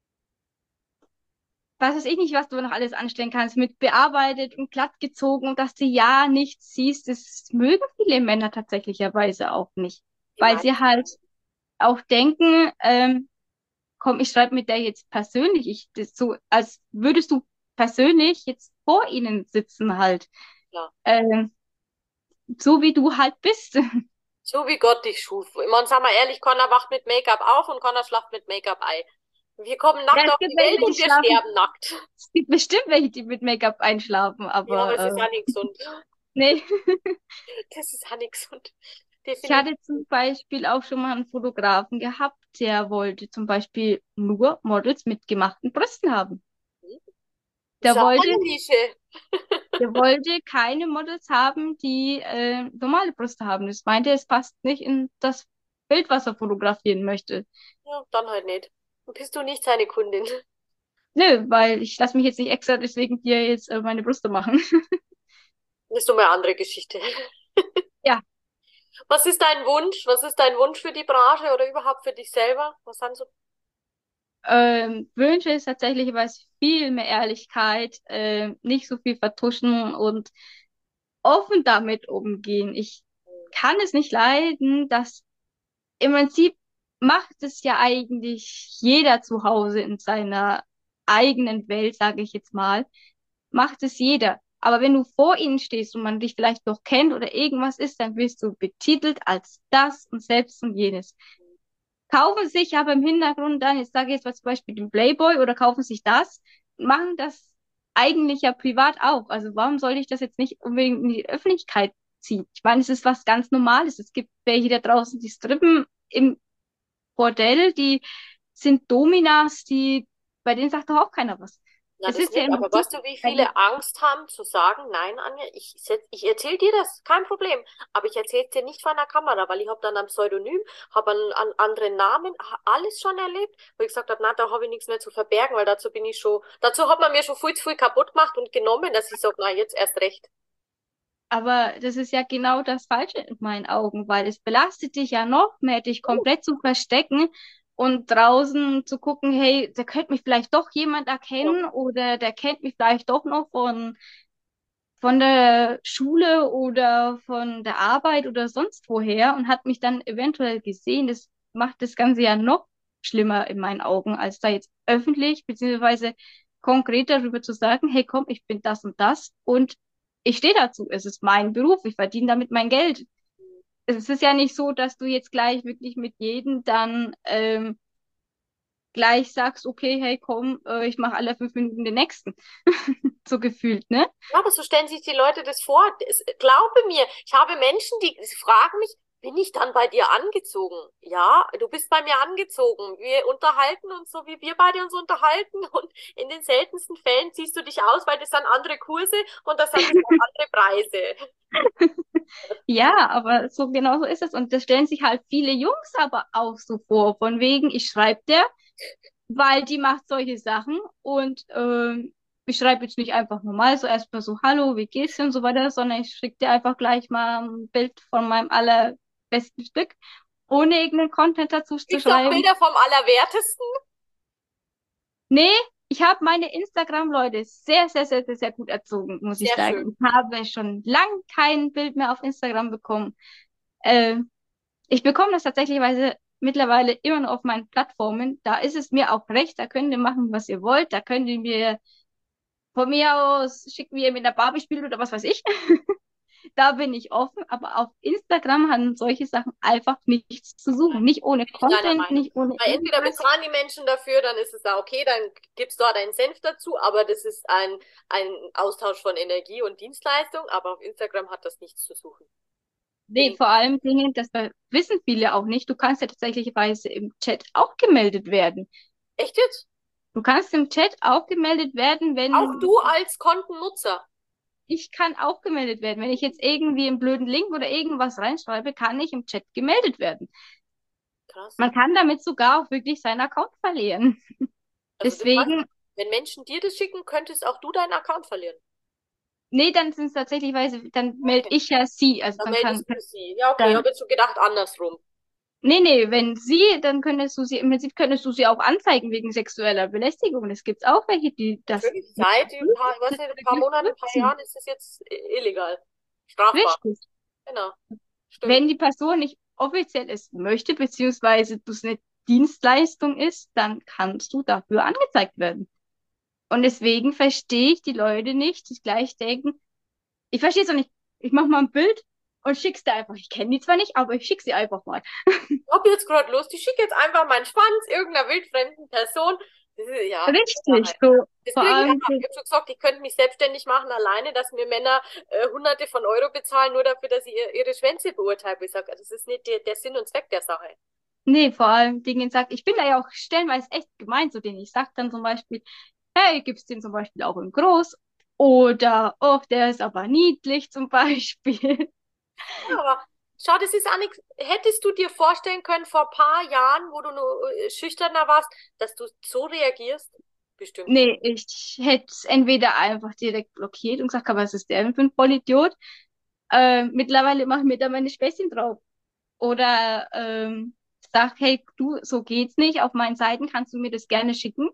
was weiß ich nicht, was du noch alles anstellen kannst, mit bearbeitet und glatt gezogen und dass du ja nichts siehst, das mögen viele Männer tatsächlicherweise auch nicht, Die weil sie meisten. halt auch denken, komm, ich schreibe mit der jetzt persönlich, das so, als würdest du persönlich jetzt vor ihnen sitzen halt. Ja. Ähm, so wie du halt bist. So wie Gott dich schuf. Ich meine, sagen wir ehrlich, Connor wacht mit Make-up auf und Connor schlaft mit Make-up ein. Wir kommen Ja, nackt es auf gibt die welche, Welt die und wir schlafen. sterben nackt. Es gibt bestimmt welche, die mit Make-up einschlafen, Ja, aber aber es ist ja nicht gesund. nee. Das ist ja nicht gesund. Ich Definitiv. hatte zum Beispiel auch schon mal einen Fotografen gehabt, der wollte zum Beispiel nur Models mit gemachten Brüsten haben. Das ist Der ja wollte, voll Nische. der wollte keine Models haben, die normale Brüste haben. Das meinte, es passt nicht in das Bild, was er fotografieren möchte. Ja, dann halt nicht. Dann bist du nicht seine Kundin. Nö, weil ich lasse mich jetzt nicht extra deswegen hier jetzt meine Brüste machen. Das ist nur eine andere Geschichte. Ja, Was ist dein Wunsch? Was ist dein Wunsch für die Branche oder überhaupt für dich selber? Was sind so? Wünsche ist tatsächlich was viel mehr Ehrlichkeit, nicht so viel vertuschen und offen damit umgehen. Ich kann es nicht leiden, dass im Prinzip macht es ja eigentlich jeder zu Hause in seiner eigenen Welt, sage ich jetzt mal, macht es jeder. Aber wenn du vor ihnen stehst und man dich vielleicht noch kennt oder irgendwas ist, dann wirst du betitelt als das und selbst und jenes. Kaufen sich aber im Hintergrund dann, jetzt sage ich jetzt mal zum Beispiel den Playboy oder kaufen sich das, machen das eigentlich ja privat auch. Also warum soll ich das jetzt nicht unbedingt in die Öffentlichkeit ziehen? Ich meine, es ist was ganz Normales. Es gibt welche da draußen, die strippen im Bordell, die sind Dominas, bei denen sagt doch auch keiner was. Na, Es das ist ja nicht, im aber Prinzip, weißt du, wie viele Angst haben zu sagen, nein, Anja, ich erzähle dir das, kein Problem, aber ich erzähle es dir nicht vor der Kamera, weil ich habe dann ein Pseudonym, habe einen anderen Namen, alles schon erlebt, wo ich gesagt habe, na, da habe ich nichts mehr zu verbergen, weil dazu hat man mir schon viel zu viel kaputt gemacht und genommen, dass ich sage, na, jetzt erst recht. aber das ist ja genau das Falsche in meinen Augen, weil es belastet dich ja noch mehr, dich komplett zu verstecken und draußen zu gucken, hey, da könnte mich vielleicht doch jemand Ja. erkennen oder der kennt mich vielleicht doch noch von der Schule oder von der Arbeit oder sonst woher und hat mich dann eventuell gesehen. Das macht das Ganze ja noch schlimmer in meinen Augen, als da jetzt öffentlich beziehungsweise konkret darüber zu sagen, hey komm, ich bin das und das und ich stehe dazu. Es ist mein Beruf, ich verdiene damit mein Geld. Es ist ja nicht so, dass du jetzt gleich wirklich mit jedem dann gleich sagst, okay, hey komm, ich mache alle 5 Minuten den nächsten. So gefühlt, ne? Ja, aber so stellen sich die Leute das vor. Glaube mir, ich habe Menschen, die fragen mich, bin ich dann bei dir angezogen? Ja, du bist bei mir angezogen. Wir unterhalten uns so, wie wir beide uns unterhalten. Und in den seltensten Fällen ziehst du dich aus, weil das sind andere Kurse und das sind andere Preise. Ja, aber so genau so ist es. Und das stellen sich halt viele Jungs aber auch so vor, von wegen, ich schreibe der, weil die macht solche Sachen und ich schreibe jetzt nicht einfach normal so erstmal so, hallo, wie geht's dir und so weiter, sondern ich schicke dir einfach gleich mal ein Bild von meinem allerbesten Stück, ohne irgendeinen Content dazu zu Kriegst du auch schreiben. Bilder vom Allerwertesten? Nee, ich habe meine Instagram-Leute sehr, sehr, sehr, sehr, sehr gut erzogen, muss ich Sehr schön. sagen. Ich habe schon lang kein Bild mehr auf Instagram bekommen. Äh, Ich bekomme das tatsächlichweise mittlerweile immer noch auf meinen Plattformen. Da ist es mir auch recht, da könnt ihr machen, was ihr wollt. Da könnt ihr mir von mir aus schicken, wie ihr mit der Barbie spielt oder was weiß ich. Da bin ich offen, aber auf Instagram haben solche Sachen einfach nichts zu suchen. Nicht ohne Bin ich deiner Content, Meinung. nicht ohne Weil entweder irgendwas. bezahlen die Menschen dafür, dann ist es da okay, dann gibt's dort einen Senf dazu, aber das ist ein Austausch von Energie und Dienstleistung, aber auf Instagram hat das nichts zu suchen. Bin Nee, ich. vor allem Dinge, wissen viele auch nicht. Du kannst ja tatsächlicherweise im Chat auch gemeldet werden. Echt jetzt? Du kannst im Chat auch gemeldet werden, Auch wenn du als Kontennutzer. ich kann auch gemeldet werden. Wenn ich jetzt irgendwie einen blöden Link oder irgendwas reinschreibe, kann ich im Chat gemeldet werden. Krass. Man kann damit sogar auch wirklich seinen Account verlieren. Also das heißt, Deswegen, wenn Menschen dir das schicken, könntest auch du deinen Account verlieren. nee, dann sind es tatsächlich, dann melde Okay. ich ja sie. Also Dann dann kann, meldest du sie. Ja, okay, ich dann, habe jetzt schon gedacht andersrum. nee, wenn sie, dann im Prinzip könntest du sie auch anzeigen wegen sexueller Belästigung. Es gibt auch welche, die das Natürlich, seit ein paar, ich weiß nicht, ein paar Monaten, ein paar zurückziehen. Jahren ist es jetzt illegal. Strafbar. Richtig. Genau. Stimmt. Wenn die Person nicht offiziell es möchte, beziehungsweise das eine Dienstleistung ist, dann kannst du dafür angezeigt werden. Und deswegen verstehe ich die Leute nicht, die gleich denken, ich verstehe es auch nicht, ich mache mal ein Bild und schick's dir einfach. Ich kenne die zwar nicht, aber ich schick sie einfach mal. Ich hab jetzt gerade Lust, ich schicke jetzt einfach meinen Schwanz irgendeiner wildfremden Person. Das ist, ja, Richtig, so das vor kriege ich allem auch. Ich habe schon gesagt, ich könnte mich selbstständig machen alleine, dass mir Männer Hunderte von Euro bezahlen, nur dafür, dass ich ihre Schwänze beurteile. Ich sage, das ist nicht der Sinn und Zweck der Sache. nee, vor allem Dingen sagt, ich bin da ja auch stellenweise echt gemein zu denen. Ich sag dann zum Beispiel, hey, gibt's den zum Beispiel auch in groß? Oder, oh, der ist aber niedlich zum Beispiel. Ja, aber schau, das ist auch nichts. Hättest du dir vorstellen können vor ein paar Jahren, wo du nur schüchterner warst, dass du so reagierst? Bestimmt nicht. Nee, ich hätte es entweder einfach direkt blockiert und gesagt, aber was ist der denn für ein Vollidiot? Mittlerweile mache ich mir da meine Späßchen drauf. Oder sag, hey, du, so geht's nicht. Auf meinen Seiten kannst du mir das gerne schicken.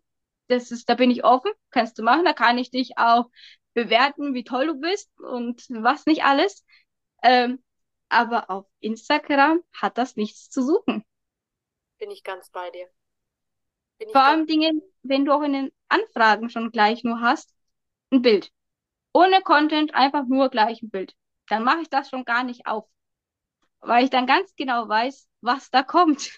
Da bin ich offen, kannst du machen. Da kann ich dich auch bewerten, wie toll du bist und was nicht alles. Ähm, aber auf Instagram hat das nichts zu suchen. Bin ich ganz bei dir. Bin Vor ich ganz. allem Dingen, wenn du auch in den Anfragen schon gleich nur hast, ein Bild. Ohne Content, einfach nur gleich ein Bild. Dann mache ich das schon gar nicht auf, weil ich dann ganz genau weiß, was da kommt.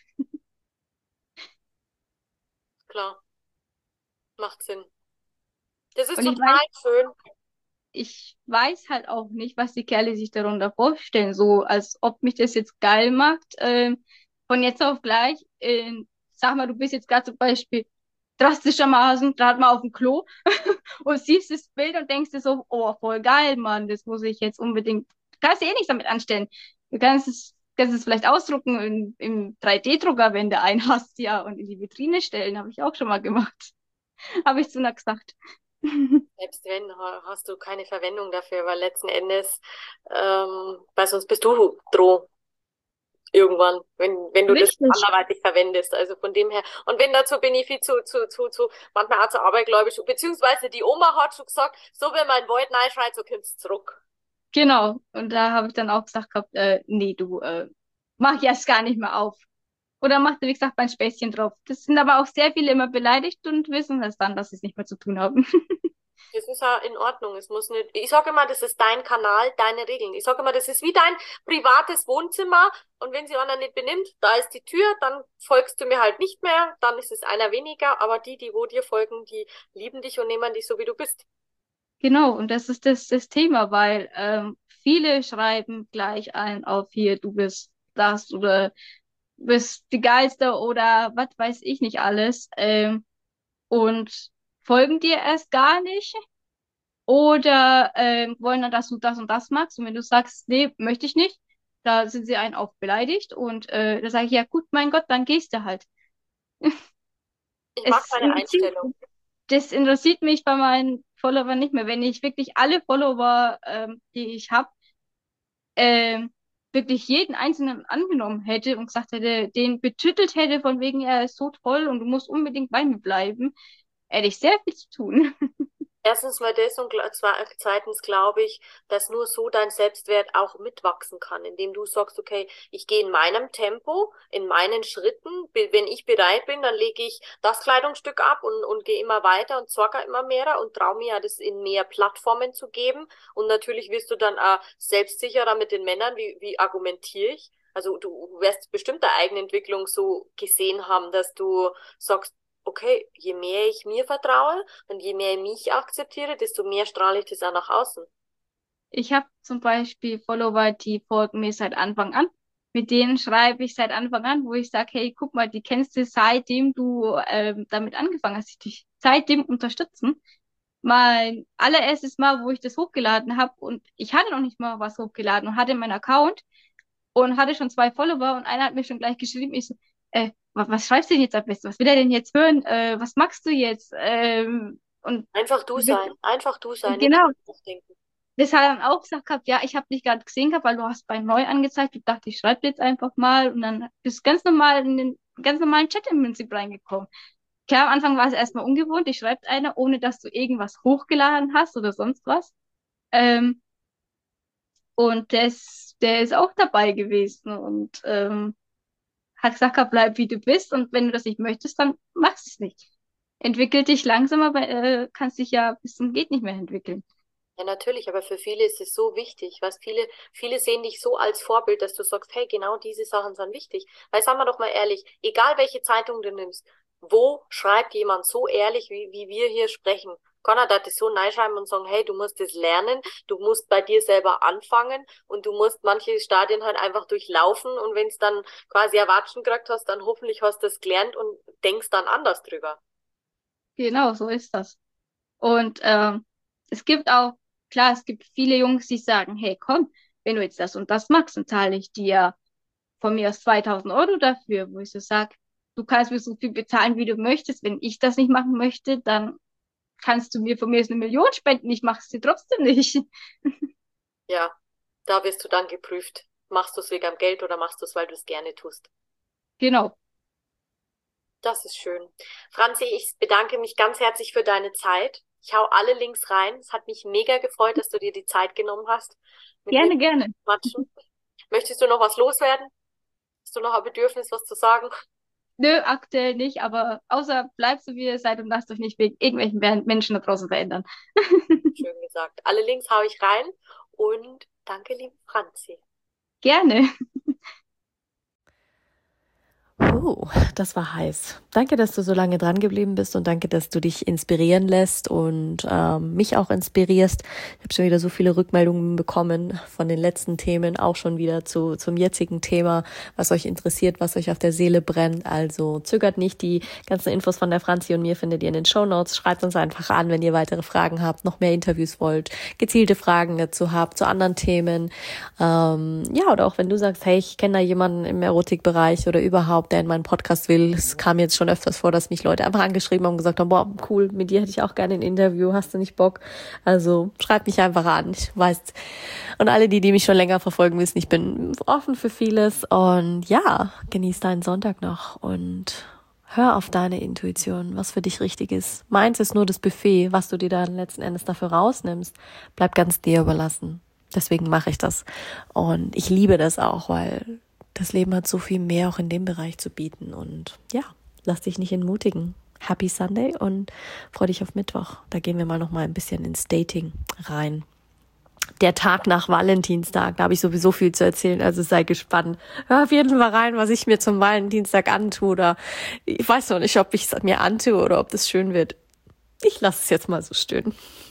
Klar, macht Sinn. Das ist Und total schön. ich weiß halt auch nicht, was die Kerle sich darunter vorstellen. So, als ob mich das jetzt geil macht, von jetzt auf gleich. Sag mal, du bist jetzt gerade zum Beispiel drastischermaßen gerade mal auf dem Klo und siehst das Bild und denkst dir so, oh, voll geil, Mann, das muss ich jetzt unbedingt. Du kannst dir eh nichts damit anstellen. Kannst es vielleicht ausdrucken im 3D-Drucker, wenn du einen hast, ja, und in die Vitrine stellen, habe ich auch schon mal gemacht. Habe ich zu einer gesagt. Selbst wenn, hast du keine Verwendung dafür, weil letzten Endes, weil sonst bist du Droh irgendwann, wenn du das Richtig. anderweitig verwendest. Also von dem her. Und wenn dazu bin ich viel manchmal auch zu abergläubisch, beziehungsweise die Oma hat schon gesagt, so wenn mein Wald reinschreit, so kommt's zurück. Genau. Und da habe ich dann auch gesagt gehabt, nee, du, mach jetzt gar nicht mehr auf. Oder mach, wie gesagt, mein Späßchen drauf. Das sind aber auch sehr viele immer beleidigt und wissen es dann, dass sie es nicht mehr zu tun haben. Das ist ja in Ordnung. Es muss nicht, ich sage immer, das ist dein Kanal, deine Regeln. Ich sage immer, das ist wie dein privates Wohnzimmer. Und wenn sich einer nicht benimmt, da ist die Tür, dann folgst du mir halt nicht mehr, dann ist es einer weniger. Aber die wo dir folgen, die lieben dich und nehmen dich so, wie du bist. Genau, und das ist das Thema, weil viele schreiben gleich ein auf hier, du bist das oder bist die Geilste oder was weiß ich nicht alles und folgen dir erst gar nicht oder wollen dann, dass du das und das magst und wenn du sagst, nee, möchte ich nicht, da sind sie einen auch beleidigt und da sage ich, ja gut, mein Gott, dann gehst du halt. Ich mag Es deine interessiert, Einstellung. das interessiert mich bei meinen Followern nicht mehr. Wenn ich wirklich alle Follower, die ich habe, ähm, wirklich jeden einzelnen angenommen hätte und gesagt hätte, den betüttelt hätte von wegen, er ist so toll und du musst unbedingt bei mir bleiben, hätte ich sehr viel zu tun. Erstens mal das und zweitens glaube ich, dass nur so dein Selbstwert auch mitwachsen kann, indem du sagst, okay, ich gehe in meinem Tempo, in meinen Schritten, wenn ich bereit bin, dann lege ich das Kleidungsstück ab und gehe immer weiter und zocke immer mehr und traue mir ja das in mehr Plattformen zu geben. Und natürlich wirst du dann auch selbstsicherer mit den Männern, wie argumentiere ich? Also du wirst bestimmt deine eigene Entwicklung so gesehen haben, dass du sagst, okay, je mehr ich mir vertraue und je mehr ich mich akzeptiere, desto mehr strahle ich das auch nach außen. Ich habe zum Beispiel Follower, die folgen mir seit Anfang an. Mit denen schreibe ich seit Anfang an, wo ich sage, hey, guck mal, die kennst du seitdem du damit angefangen hast, dich seitdem unterstützen. Mein allererstes Mal, wo ich das hochgeladen habe und ich hatte noch nicht mal was hochgeladen und hatte meinen Account und hatte schon 2 Follower und einer hat mir schon gleich geschrieben, ich so, was schreibst du denn jetzt am besten? Was will er denn jetzt hören? Was magst du jetzt? Und Einfach du sein, nicht genau, nachdenken. das hat er dann auch gesagt gehabt, ja, ich habe dich gerade gesehen gehabt, weil du hast bei neu angezeigt. Ich dachte, ich schreibe jetzt einfach mal und dann bist ganz normal in den ganz normalen Chat im Prinzip reingekommen. Klar, am Anfang war es erstmal ungewohnt. Ich schreibe einer, ohne dass du irgendwas hochgeladen hast oder sonst was. Ähm, und der ist auch dabei gewesen und hat gesagt, gehabt, bleib wie du bist und wenn du das nicht möchtest, dann machst du es nicht. Entwickel dich langsam, aber kannst dich ja bis zum geht nicht mehr entwickeln. Ja, natürlich, aber für viele ist es so wichtig, was viele sehen dich so als Vorbild, dass du sagst, hey, genau diese Sachen sind wichtig. Weil, sagen wir doch mal ehrlich, egal welche Zeitung du nimmst, wo schreibt jemand so ehrlich, wie wir hier sprechen? Keiner darf das so reinschreiben und sagen, hey, du musst das lernen, du musst bei dir selber anfangen und du musst manche Stadien halt einfach durchlaufen und wenn es dann quasi Erwatschen gekriegt hast, dann hoffentlich hast du es gelernt und denkst dann anders drüber. Genau, so ist das. Und es gibt auch, klar, es gibt viele Jungs, die sagen, hey, komm, wenn du jetzt das und das magst, dann zahle ich dir von mir aus 2.000 € dafür, wo ich so sag, du kannst mir so viel bezahlen, wie du möchtest. Wenn ich das nicht machen möchte, dann kannst du mir von mir aus 1 Million spenden, ich mache es dir trotzdem nicht. Ja, da wirst du dann geprüft. Machst du es wegen dem Geld oder machst du es, weil du es gerne tust? Genau. Das ist schön. Franzi, ich bedanke mich ganz herzlich für deine Zeit. Ich hau alle Links rein. Es hat mich mega gefreut, dass du dir die Zeit genommen hast, mit mir Gerne, zu gerne. quatschen. Möchtest du noch was loswerden? Hast du noch ein Bedürfnis, was zu sagen? Nö, aktuell nicht, aber außer bleibt so, wie ihr seid und lasst euch nicht wegen irgendwelchen Menschen da draußen verändern. Schön gesagt. Alle Links haue ich rein und danke, liebe Franzi. Gerne. Das war heiß. Danke, dass du so lange dran geblieben bist und danke, dass du dich inspirieren lässt und mich auch inspirierst. Ich habe schon wieder so viele Rückmeldungen bekommen von den letzten Themen, auch schon wieder zum jetzigen Thema, was euch interessiert, was euch auf der Seele brennt. Also zögert nicht, die ganzen Infos von der Franzi und mir findet ihr in den Shownotes. Schreibt uns einfach an, wenn ihr weitere Fragen habt, noch mehr Interviews wollt, gezielte Fragen dazu habt, zu anderen Themen. Oder auch wenn du sagst, hey, ich kenne da jemanden im Erotikbereich oder überhaupt, der in meinen Podcast will. Es kam jetzt schon öfters vor, dass mich Leute einfach angeschrieben haben und gesagt haben, boah, cool, mit dir hätte ich auch gerne ein Interview, hast du nicht Bock? Also schreib mich einfach an, ich weiß. Und alle, die mich schon länger verfolgen, wissen, ich bin offen für vieles und ja, genieß deinen Sonntag noch und hör auf deine Intuition, was für dich richtig ist. Meins ist nur das Buffet, was du dir dann letzten Endes dafür rausnimmst, bleibt ganz dir überlassen. Deswegen mache ich das und ich liebe das auch, weil das Leben hat so viel mehr auch in dem Bereich zu bieten und ja, lass dich nicht entmutigen. Happy Sunday und freu dich auf Mittwoch. Da gehen wir mal noch mal ein bisschen ins Dating rein. Der Tag nach Valentinstag, da habe ich sowieso viel zu erzählen, also sei gespannt. Hör auf jeden Fall rein, was ich mir zum Valentinstag antue oder ich weiß noch nicht, ob ich es mir antue oder ob das schön wird. Ich lasse es jetzt mal so stehen.